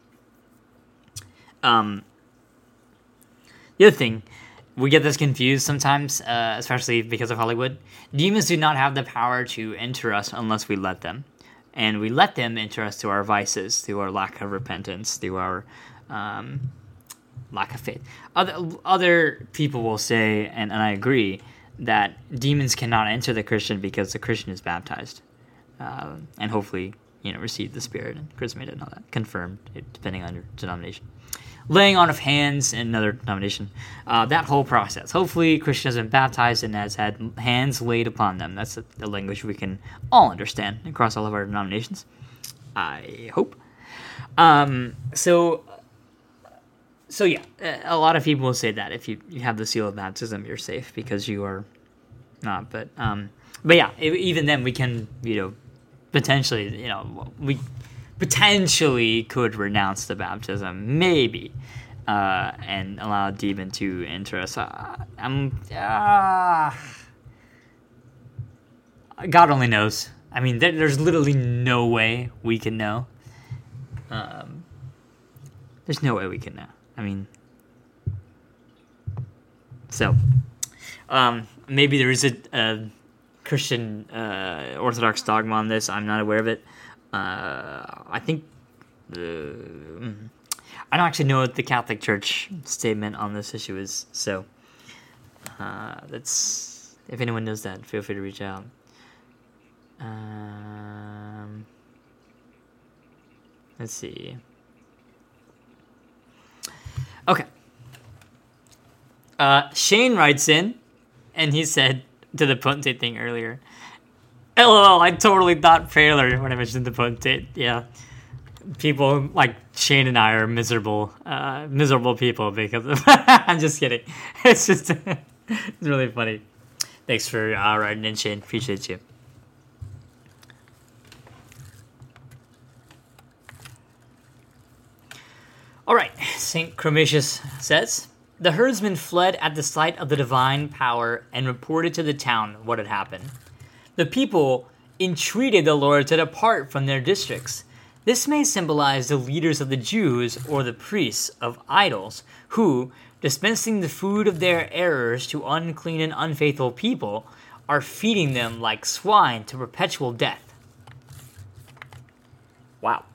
Um... The other thing, we get this confused sometimes, uh, especially because of Hollywood. Demons do not have the power to enter us unless we let them. And we let them enter us through our vices, through our lack of repentance, through our um, lack of faith. Other, other people will say, and, and I agree, that demons cannot enter the Christian because the Christian is baptized. Uh, and hopefully, you know, receive the Spirit and chrismated and all that. Confirmed, depending on your denomination. laying on of hands in another denomination. Uh, that whole process. Hopefully, Christians have been baptized and has had hands laid upon them. That's a, a language we can all understand across all of our denominations. I hope. Um, so, so yeah, a lot of people will say that if you, you have the seal of baptism, you're safe because you are not. But, um, but yeah, e- even then we can, you know, potentially, you know, we potentially could renounce the baptism, maybe, uh, and allow a demon to enter us. Uh, I'm, uh, God only knows. I mean, there, there's literally no way we can know. Um, there's no way we can know. I mean, so, um, maybe there is a, a Christian uh, Orthodox dogma on this. I'm not aware of it. Uh, I think, uh, I don't actually know what the Catholic Church statement on this issue is. So, uh, that's, if anyone knows that, feel free to reach out. Um, let's see. Okay. Uh, Shane writes in, and he said to the potentate thing earlier, LOL, I totally thought Paler when I mentioned the potentate. Yeah. People like Shane and I are miserable, uh, miserable people because of I'm just kidding. It's just, it's really funny. Thanks for uh, writing in, Shane. Appreciate you. All right, Saint Chromatius says, the herdsmen fled at the sight of the divine power and reported to the town what had happened. The people entreated the Lord to depart from their districts. This may symbolize the leaders of the Jews or the priests of idols who, dispensing the food of their errors to unclean and unfaithful people, are feeding them like swine to perpetual death. Wow.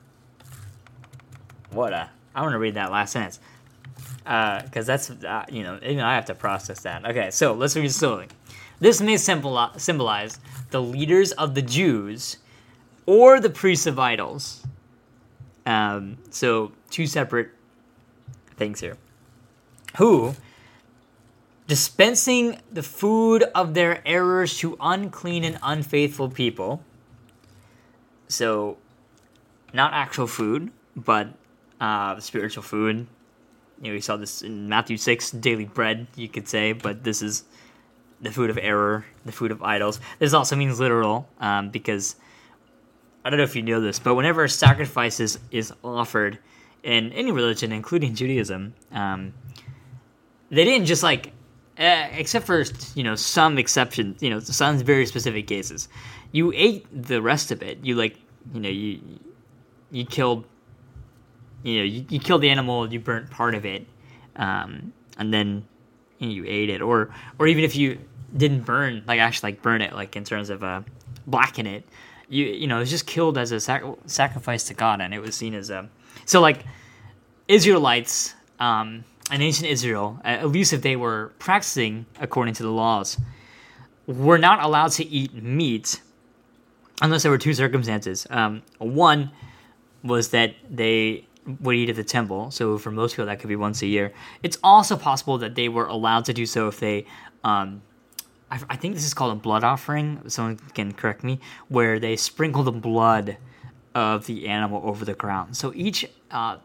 What a... I want to read that last sentence. Because uh, that's, uh, you know, even I have to process that. Okay, so let's read slowly. This may symboli- symbolize the leaders of the Jews or the priests of idols. Um, so, two separate things here. Who, dispensing the food of their errors to unclean and unfaithful people. So, not actual food, but uh, spiritual food. You know, we saw this in Matthew six, daily bread, you could say, but this is the food of error, the food of idols. This also means literal, um, because, I don't know if you know this, but whenever a sacrifice is, is offered in any religion, including Judaism, um, they didn't just like, uh, except for, you know, some exceptions, you know, some very specific cases, you ate the rest of it. You like, you know, you you killed, you know, you, you killed the animal, you burnt part of it, um, and then you know, you ate it, or or even if you didn't burn, like actually like burn it, like in terms of uh, blacken it, you you know, it was just killed as a sac- sacrifice to God, and it was seen as a so like Israelites um, in ancient Israel, at least if they were practicing according to the laws, were not allowed to eat meat unless there were two circumstances. Um, one was that they would eat at the temple, so for most people that could be once a year. It's also possible that they were allowed to do so if they, um, I, I think this is called a blood offering, someone can correct me, where they sprinkle the blood of the animal over the ground. So each uh,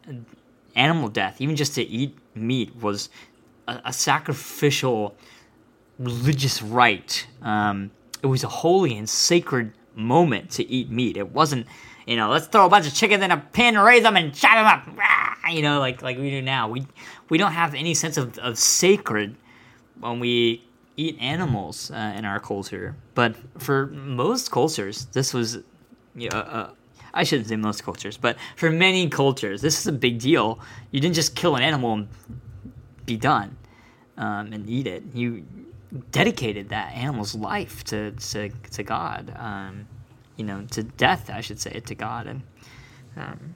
animal death, even just to eat meat, was a, a sacrificial religious rite. Um, it was a holy and sacred moment to eat meat. It wasn't, you know, let's throw a bunch of chickens in a pan, raise them, and chop them up. Rah! You know, like like we do now. We we don't have any sense of, of sacred when we eat animals uh, in our culture. But for most cultures, this was, you know, uh, I shouldn't say most cultures, but for many cultures, this is a big deal. You didn't just kill an animal and be done um, and eat it. You dedicated that animal's life to to, to God. Um, you know, to death, I should say, to God. And um,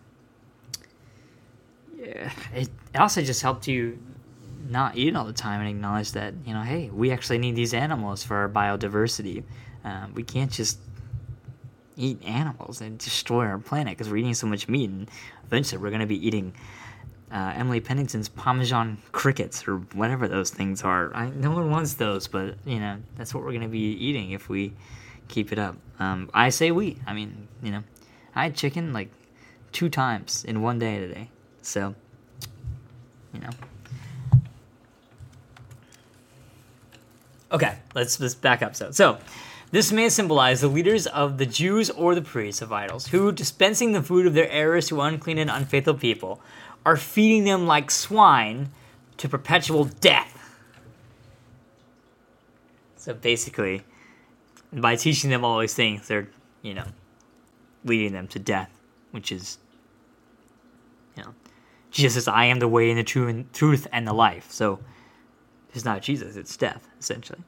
yeah, it, it also just helped you not eat all the time and acknowledge that, you know, hey, we actually need these animals for our biodiversity. Um, we can't just eat animals and destroy our planet because we're eating so much meat, and eventually we're going to be eating uh, Emily Pennington's Parmesan crickets or whatever those things are. I, no one wants those, but you know that's what we're gonna be eating if we keep it up. Um, I say we. I mean, you know, I had chicken like two times in one day today, so you know. Okay, let's let's back up. So, so this may symbolize the leaders of the Jews or the priests of idols, who, dispensing the food of their errors to unclean and unfaithful people, are feeding them like swine to perpetual death. So basically, by teaching them all these things, they're, you know, leading them to death, which is, you know, Jesus says, I am the way and the true and truth and the life. So it's not Jesus, it's death, essentially.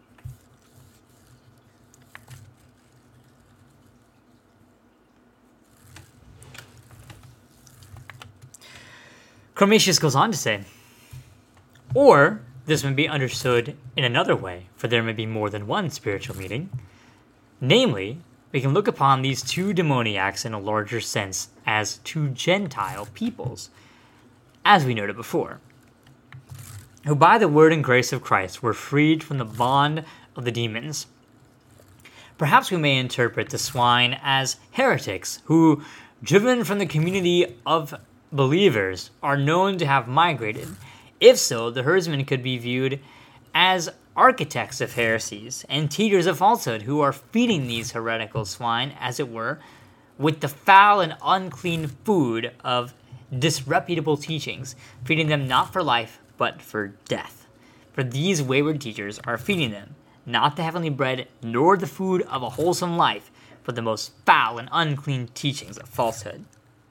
Chromatius goes on to say, or this may be understood in another way, for there may be more than one spiritual meaning. Namely, we can look upon these two demoniacs in a larger sense as two Gentile peoples, as we noted before, who by the word and grace of Christ were freed from the bond of the demons. Perhaps we may interpret the swine as heretics, who, driven from the community of believers, are known to have migrated. If so, the herdsmen could be viewed as architects of heresies and teachers of falsehood, who are feeding these heretical swine, as it were, with the foul and unclean food of disreputable teachings, feeding them not for life, but for death. For these wayward teachers are feeding them, not the heavenly bread, nor the food of a wholesome life, but the most foul and unclean teachings of falsehood.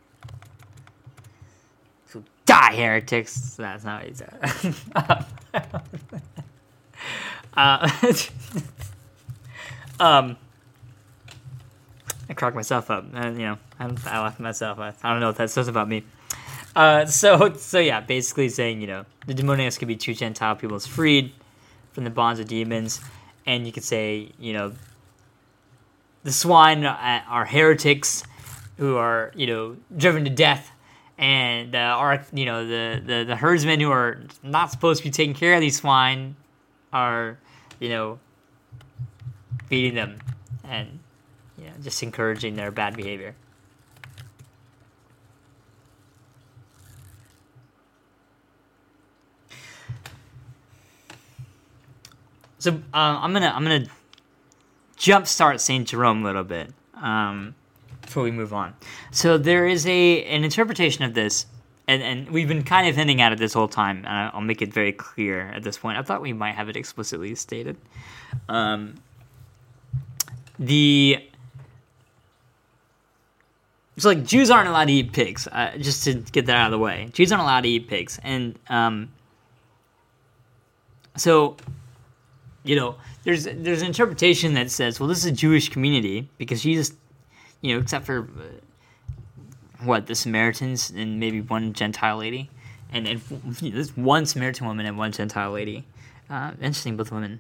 So die, heretics! That's not what he said. uh, um, I cracked myself up, and you know, I, I laughed at myself. I, I don't know what that says about me. Uh, so, so yeah, basically saying, you know, the demoniacs could be two Gentile peoples freed from the bonds of demons, and you could say, you know, the swine are heretics who are, you know, driven to death, and uh, are, you know, the, the, the herdsmen who are not supposed to be taking care of these swine are, you know, feeding them and, you know, just encouraging their bad behavior. So uh, I'm gonna I'm gonna jumpstart Saint Jerome a little bit um, before we move on. So there is a an interpretation of this, and, and we've been kind of hinting at it this whole time. And I'll make it very clear at this point. I thought we might have it explicitly stated. Um, the so like Jews aren't allowed to eat pigs. Uh, just to get that out of the way, Jews aren't allowed to eat pigs, and um, so. You know, there's there's an interpretation that says, well, this is a Jewish community because Jesus, you know, except for uh, what the Samaritans and maybe one Gentile lady, and and you know, there's one Samaritan woman and one Gentile lady. Uh, interesting, both women.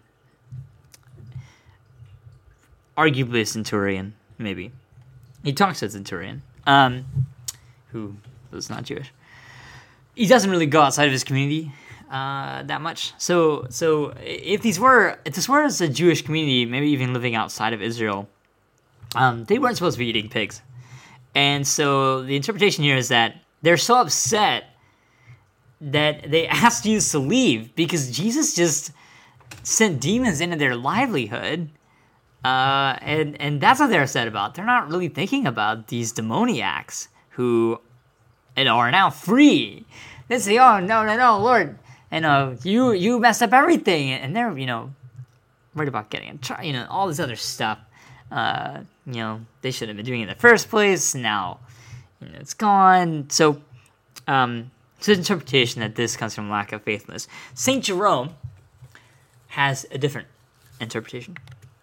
Arguably a centurion, maybe. He talks to a centurion, um, who was not Jewish. He doesn't really go outside of his community. Uh, that much. So, so if these were, if this were as a Jewish community, maybe even living outside of Israel, um, they weren't supposed to be eating pigs. And so the interpretation here is that they're so upset that they asked Jesus to leave because Jesus just sent demons into their livelihood. Uh, and, and that's what they're upset about. They're not really thinking about these demoniacs who are now free. They say, oh, no, no, no, Lord, and uh, you you messed up everything, and they're, you know, worried about getting a try, you know, all this other stuff. Uh, you know, they should have been doing it in the first place. Now, you know, it's gone. So, um, it's an interpretation that this comes from lack of faithfulness. Saint Jerome has a different interpretation.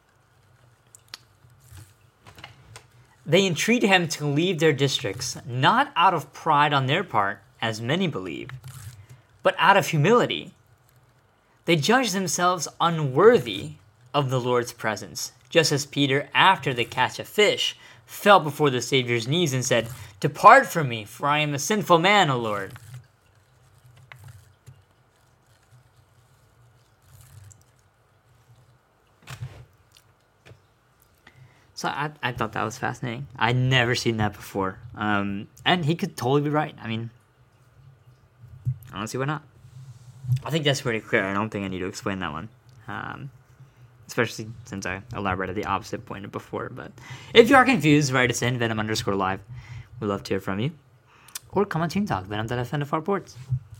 They entreat him to leave their districts, not out of pride on their part, as many believe, but out of humility. They judge themselves unworthy of the Lord's presence, just as Peter, after the catch of fish, fell before the Savior's knees and said, "Depart from me, for I am a sinful man, O Lord." So I, I thought that was fascinating. I'd never seen that before. Um, and he could totally be right. I mean, I don't see why not. I think that's pretty clear. I don't think I need to explain that one. Um, especially since I elaborated the opposite point before. But if you are confused, write us in, Venom underscore live. We'd love to hear from you. Or come on Team Talk, Venom dot f n f r ports.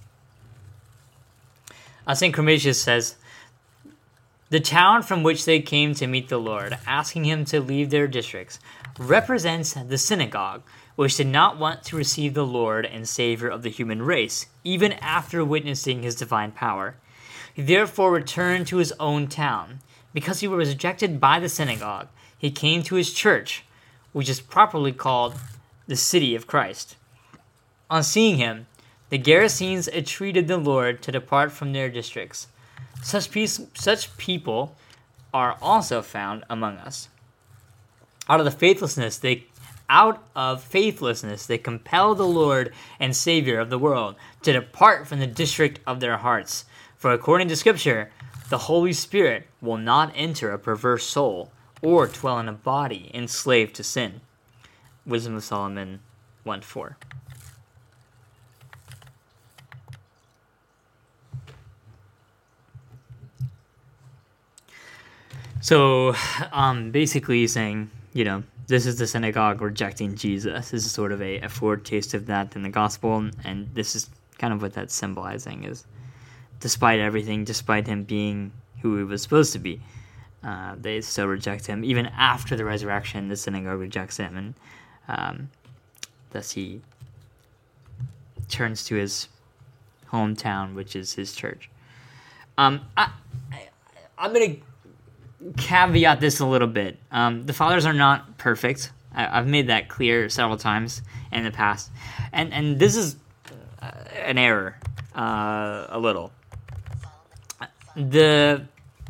Uh, Saint Chromatius says, the town from which they came to meet the Lord, asking him to leave their districts, represents the synagogue, which did not want to receive the Lord and Savior of the human race, even after witnessing his divine power. He therefore returned to his own town. Because he was rejected by the synagogue, he came to his church, which is properly called the city of Christ. On seeing him, the Gerasenes entreated the Lord to depart from their districts. Such peace, such people are also found among us. Out of the faithlessness they out of faithlessness they compel the Lord and Savior of the world to depart from the district of their hearts. For according to Scripture, the Holy Spirit will not enter a perverse soul or dwell in a body enslaved to sin. Wisdom of Solomon one four. So, um, basically saying, you know, this is the synagogue rejecting Jesus. This is sort of a, a foretaste of that in the gospel, and this is kind of what that's symbolizing is, despite everything, despite him being who he was supposed to be, uh, they still reject him. Even after the resurrection, the synagogue rejects him, and um, thus he turns to his hometown, which is his church. Um, I, I, I'm going to caveat this a little bit. Um, the fathers are not perfect. I, I've made that clear several times in the past, and and this is uh, an error, uh, a little. The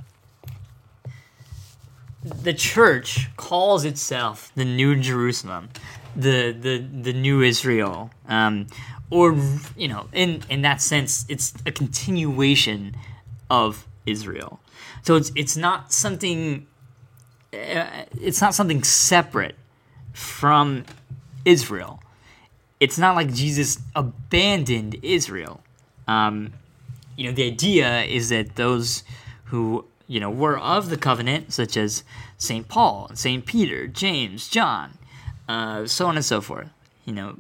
the church calls itself the New Jerusalem, the the the New Israel, um, or you know, in in that sense, it's a continuation of Israel. So it's it's not something uh, it's not something separate from Israel. It's not like Jesus abandoned Israel. Um, you know, the idea is that those who you know were of the covenant, such as Saint Paul, Saint Peter, James, John, uh, so on and so forth. You know,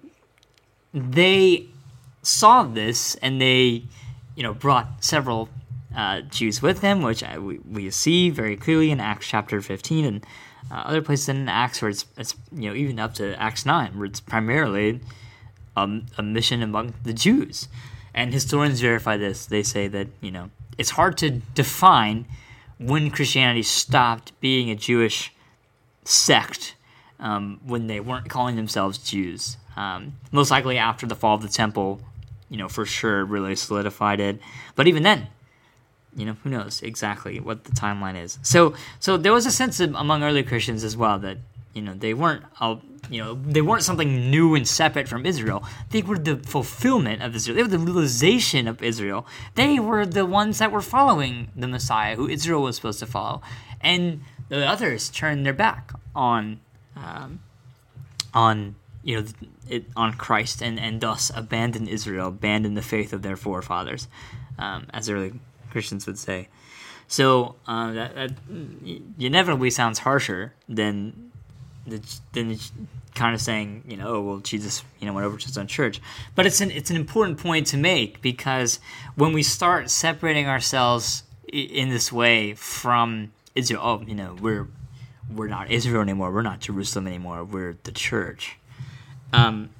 they saw this and they you know brought several Uh, Jews with them, which I, we, we see very clearly in Acts chapter fifteen and uh, other places in Acts where it's, it's you know even up to Acts nine where it's primarily um, a mission among the Jews. And historians verify this. They say that you know it's hard to define when Christianity stopped being a Jewish sect um, when they weren't calling themselves Jews. Um, most likely after the fall of the temple, you know for sure really solidified it. But even then, you know, who knows exactly what the timeline is. So, so there was a sense of, among early Christians as well that you know they weren't, uh, you know, they weren't something new and separate from Israel. They were the fulfillment of Israel. They were the realization of Israel. They were the ones that were following the Messiah, who Israel was supposed to follow, and the others turned their back on, um, on you know, it, on Christ, and and thus abandoned Israel, abandoned the faith of their forefathers, um, as early Christians would say. So uh, that, that inevitably sounds harsher than the, than kind of saying, you know, oh, well, Jesus, you know, went over to his own church. But it's an it's an important point to make, because when we start separating ourselves in this way from Israel, oh, you know, we're we're not Israel anymore, we're not Jerusalem anymore, we're the church. Um,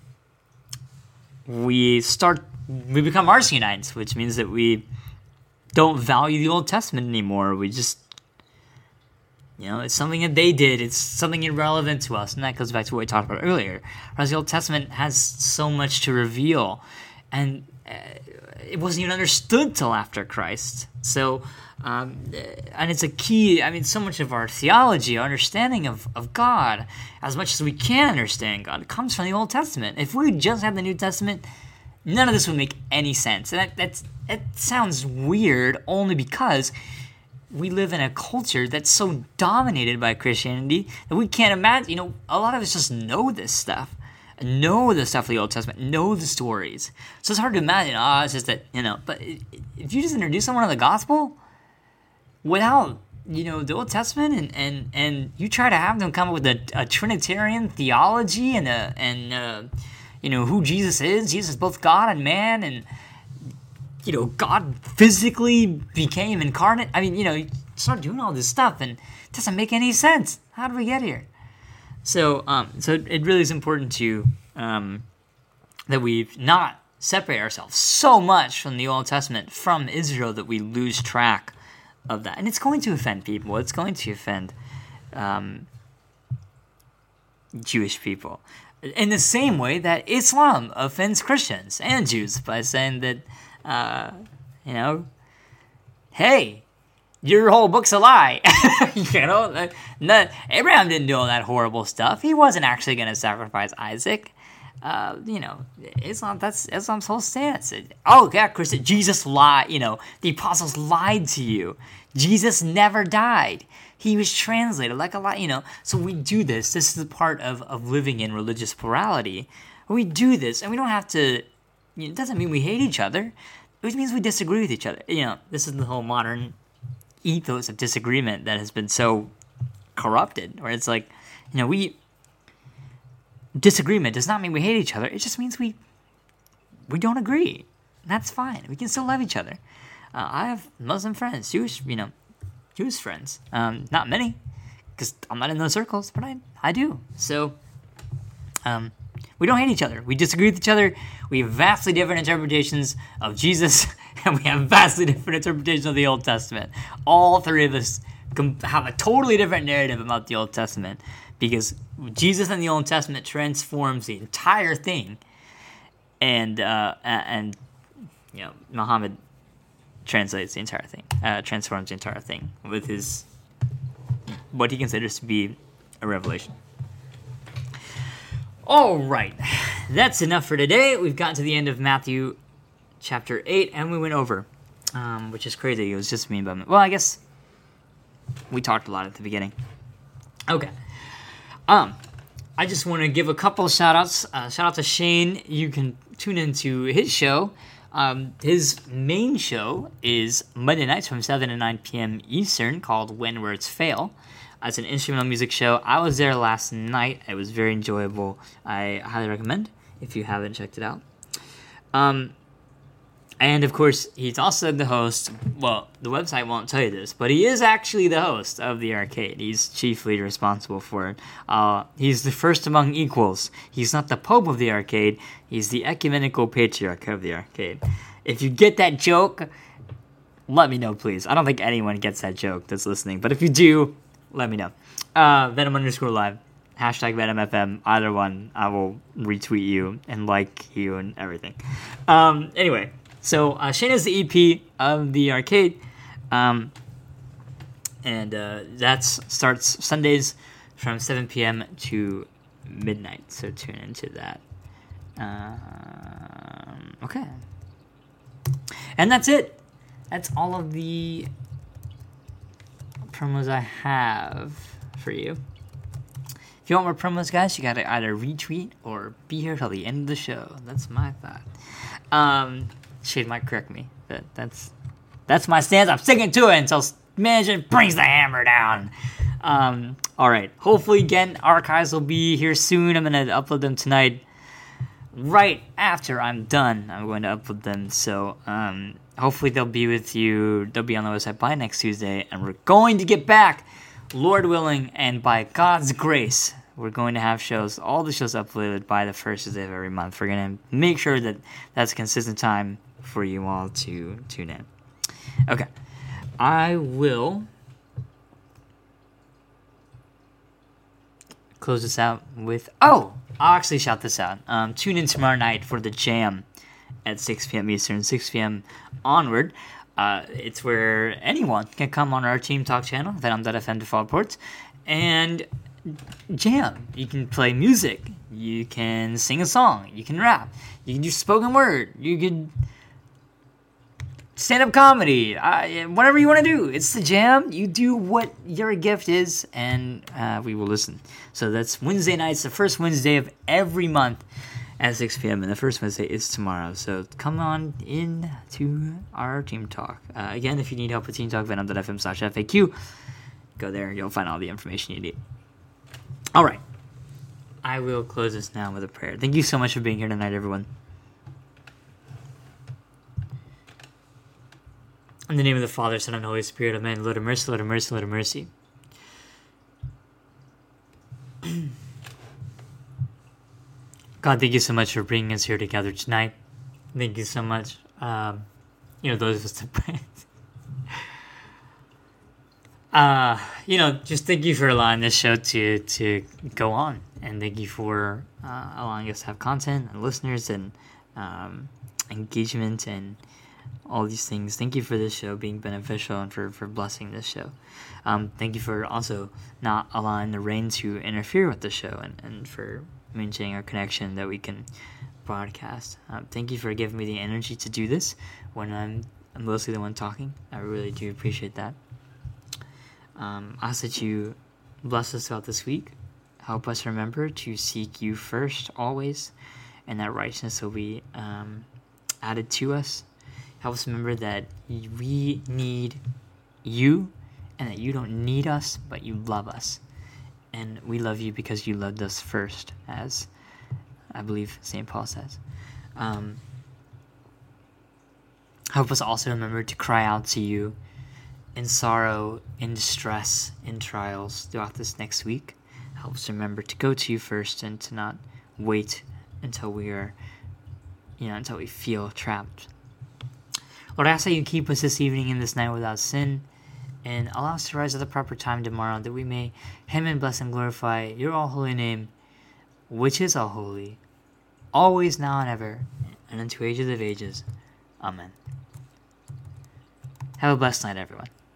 we start we become Marcionites, which means that we don't value the Old Testament anymore. We just, you know, it's something that they did. It's something irrelevant to us. And that goes back to what we talked about earlier. Whereas the Old Testament has so much to reveal. And uh, it wasn't even understood till after Christ. So, um, and it's a key, I mean, so much of our theology, our understanding of, of God, as much as we can understand God, comes from the Old Testament. If we just had the New Testament, none of this would make any sense. And that, that's, that sounds weird only because we live in a culture that's so dominated by Christianity that we can't imagine. You know, a lot of us just know this stuff, know the stuff of the Old Testament, know the stories. So it's hard to imagine. Oh, it's just that, you know. But if you just introduce someone to the gospel without, you know, the Old Testament, and, and, and you try to have them come up with a, a Trinitarian theology and a, and uh, you know, who Jesus is. Jesus is both God and man, and you know, God physically became incarnate. I mean, you know, you start doing all this stuff, and it doesn't make any sense. How did we get here? So, um, so it really is important to um, that we not separate ourselves so much from the Old Testament, from Israel, that we lose track of that. And it's going to offend people. It's going to offend um, Jewish people. In the same way that Islam offends Christians and Jews by saying that, uh, you know, hey, your whole book's a lie. you know, not, Abraham didn't do all that horrible stuff. He wasn't actually going to sacrifice Isaac. Uh, you know, Islam, that's Islam's whole stance. Oh, yeah, Christian, Jesus lied. You know, the apostles lied to you. Jesus never died. He was translated like a lot, you know. So we do this. This is a part of, of living in religious plurality. We do this, and we don't have to, you know, it doesn't mean we hate each other. It means we disagree with each other. You know, this is the whole modern ethos of disagreement that has been so corrupted, where it's like, you know, we, disagreement does not mean we hate each other. It just means we, we don't agree. That's fine. We can still love each other. Uh, I have Muslim friends, Jewish, you know, Jewish friends. Um, not many, because I'm not in those circles, but I, I do. So, um, we don't hate each other. We disagree with each other. We have vastly different interpretations of Jesus, and we have vastly different interpretations of the Old Testament. All three of us have a totally different narrative about the Old Testament, because Jesus in the Old Testament transforms the entire thing, and uh, and you know, Muhammad translates the entire thing, uh, transforms the entire thing with his what he considers to be a revelation. All right, that's enough for today. We've gotten to the end of Matthew chapter eight, and we went over, um, which is crazy. It was just me, but well, I guess we talked a lot at the beginning. Okay. Um, I just want to give a couple of shout-outs. Uh, shout out to Shane. You can tune into his show. Um, his main show is Monday nights from seven to nine p.m. Eastern, called When Words Fail. Uh, it's an instrumental music show. I was there last night. It was very enjoyable. I highly recommend if you haven't checked it out. Um, and, of course, he's also the host. Well, the website won't tell you this, but he is actually the host of the arcade. He's chiefly responsible for it. Uh, he's the first among equals. He's not the Pope of the arcade. He's the ecumenical patriarch of the arcade. If you get that joke, let me know, please. I don't think anyone gets that joke that's listening, but if you do, let me know. Uh, Venom underscore live. Hashtag VenomFM. Either one, I will retweet you and like you and everything. Um, anyway. So, uh, Shane is the E P of the arcade, um, and uh, that starts Sundays from seven p.m. to midnight, so tune into that. Um, okay. And that's it. That's all of the promos I have for you. If you want more promos, guys, you gotta either retweet or be here till the end of the show. That's my thought. Um... Shade might correct me, but that's that's my stance. I'm sticking to it until management brings the hammer down. Um, all right. Hopefully, again, archives will be here soon. I'm going to upload them tonight. Right after I'm done, I'm going to upload them. So um, hopefully they'll be with you. They'll be on the website by next Tuesday. And we're going to get back, Lord willing, and by God's grace, we're going to have shows, all the shows uploaded by the first Tuesday of every month. We're going to make sure that that's a consistent time for you all to tune in. Okay. I will close this out with... Oh! I'll actually shout this out. Um, tune in tomorrow night for the Jam at six p.m. Eastern, six p.m. onward. Uh, it's where anyone can come on our Team Talk channel, Venom dot f m default ports, and jam. You can play music. You can sing a song. You can rap. You can do spoken word. You can stand-up comedy, uh, whatever you want to do. It's the jam. You do what your gift is, and uh, we will listen. So that's Wednesday nights, the first Wednesday of every month at six p.m. And the first Wednesday is tomorrow. So come on in to our Team Talk. Uh, again, if you need help with Team Talk, venom.fm slash FAQ. Go there. You'll find all the information you need. All right. I will close this now with a prayer. Thank you so much for being here tonight, everyone. In the name of the Father, Son, and Holy Spirit, amen. Lord of mercy, Lord of mercy, Lord of mercy. God, thank you so much for bringing us here together tonight. Thank you so much. Um, you know, those of us that pray. Uh, you know, just thank you for allowing this show to, to go on. And thank you for uh, allowing us to have content and listeners and um, engagement and all these things. Thank you for this show being beneficial and for, for blessing this show. Um, thank you for also not allowing the rain to interfere with the show and, and for maintaining our connection that we can broadcast. Um, thank you for giving me the energy to do this when I'm, I'm mostly the one talking. I really do appreciate that. Um, I ask that you bless us throughout this week. Help us remember to seek you first always, and that righteousness will be um, added to us. Help us remember that we need you, and that you don't need us, but you love us. And we love you because you loved us first, as I believe Saint Paul says. Um, help us also remember to cry out to you in sorrow, in distress, in trials throughout this next week. Help us remember to go to you first and to not wait until we are, you know, until we feel trapped. Lord, I ask that you keep us this evening and this night without sin, and allow us to rise at the proper time tomorrow, that we may hymn and bless and glorify your all-holy name, which is all holy, always, now, and ever, and unto ages of ages. Amen. Have a blessed night, everyone.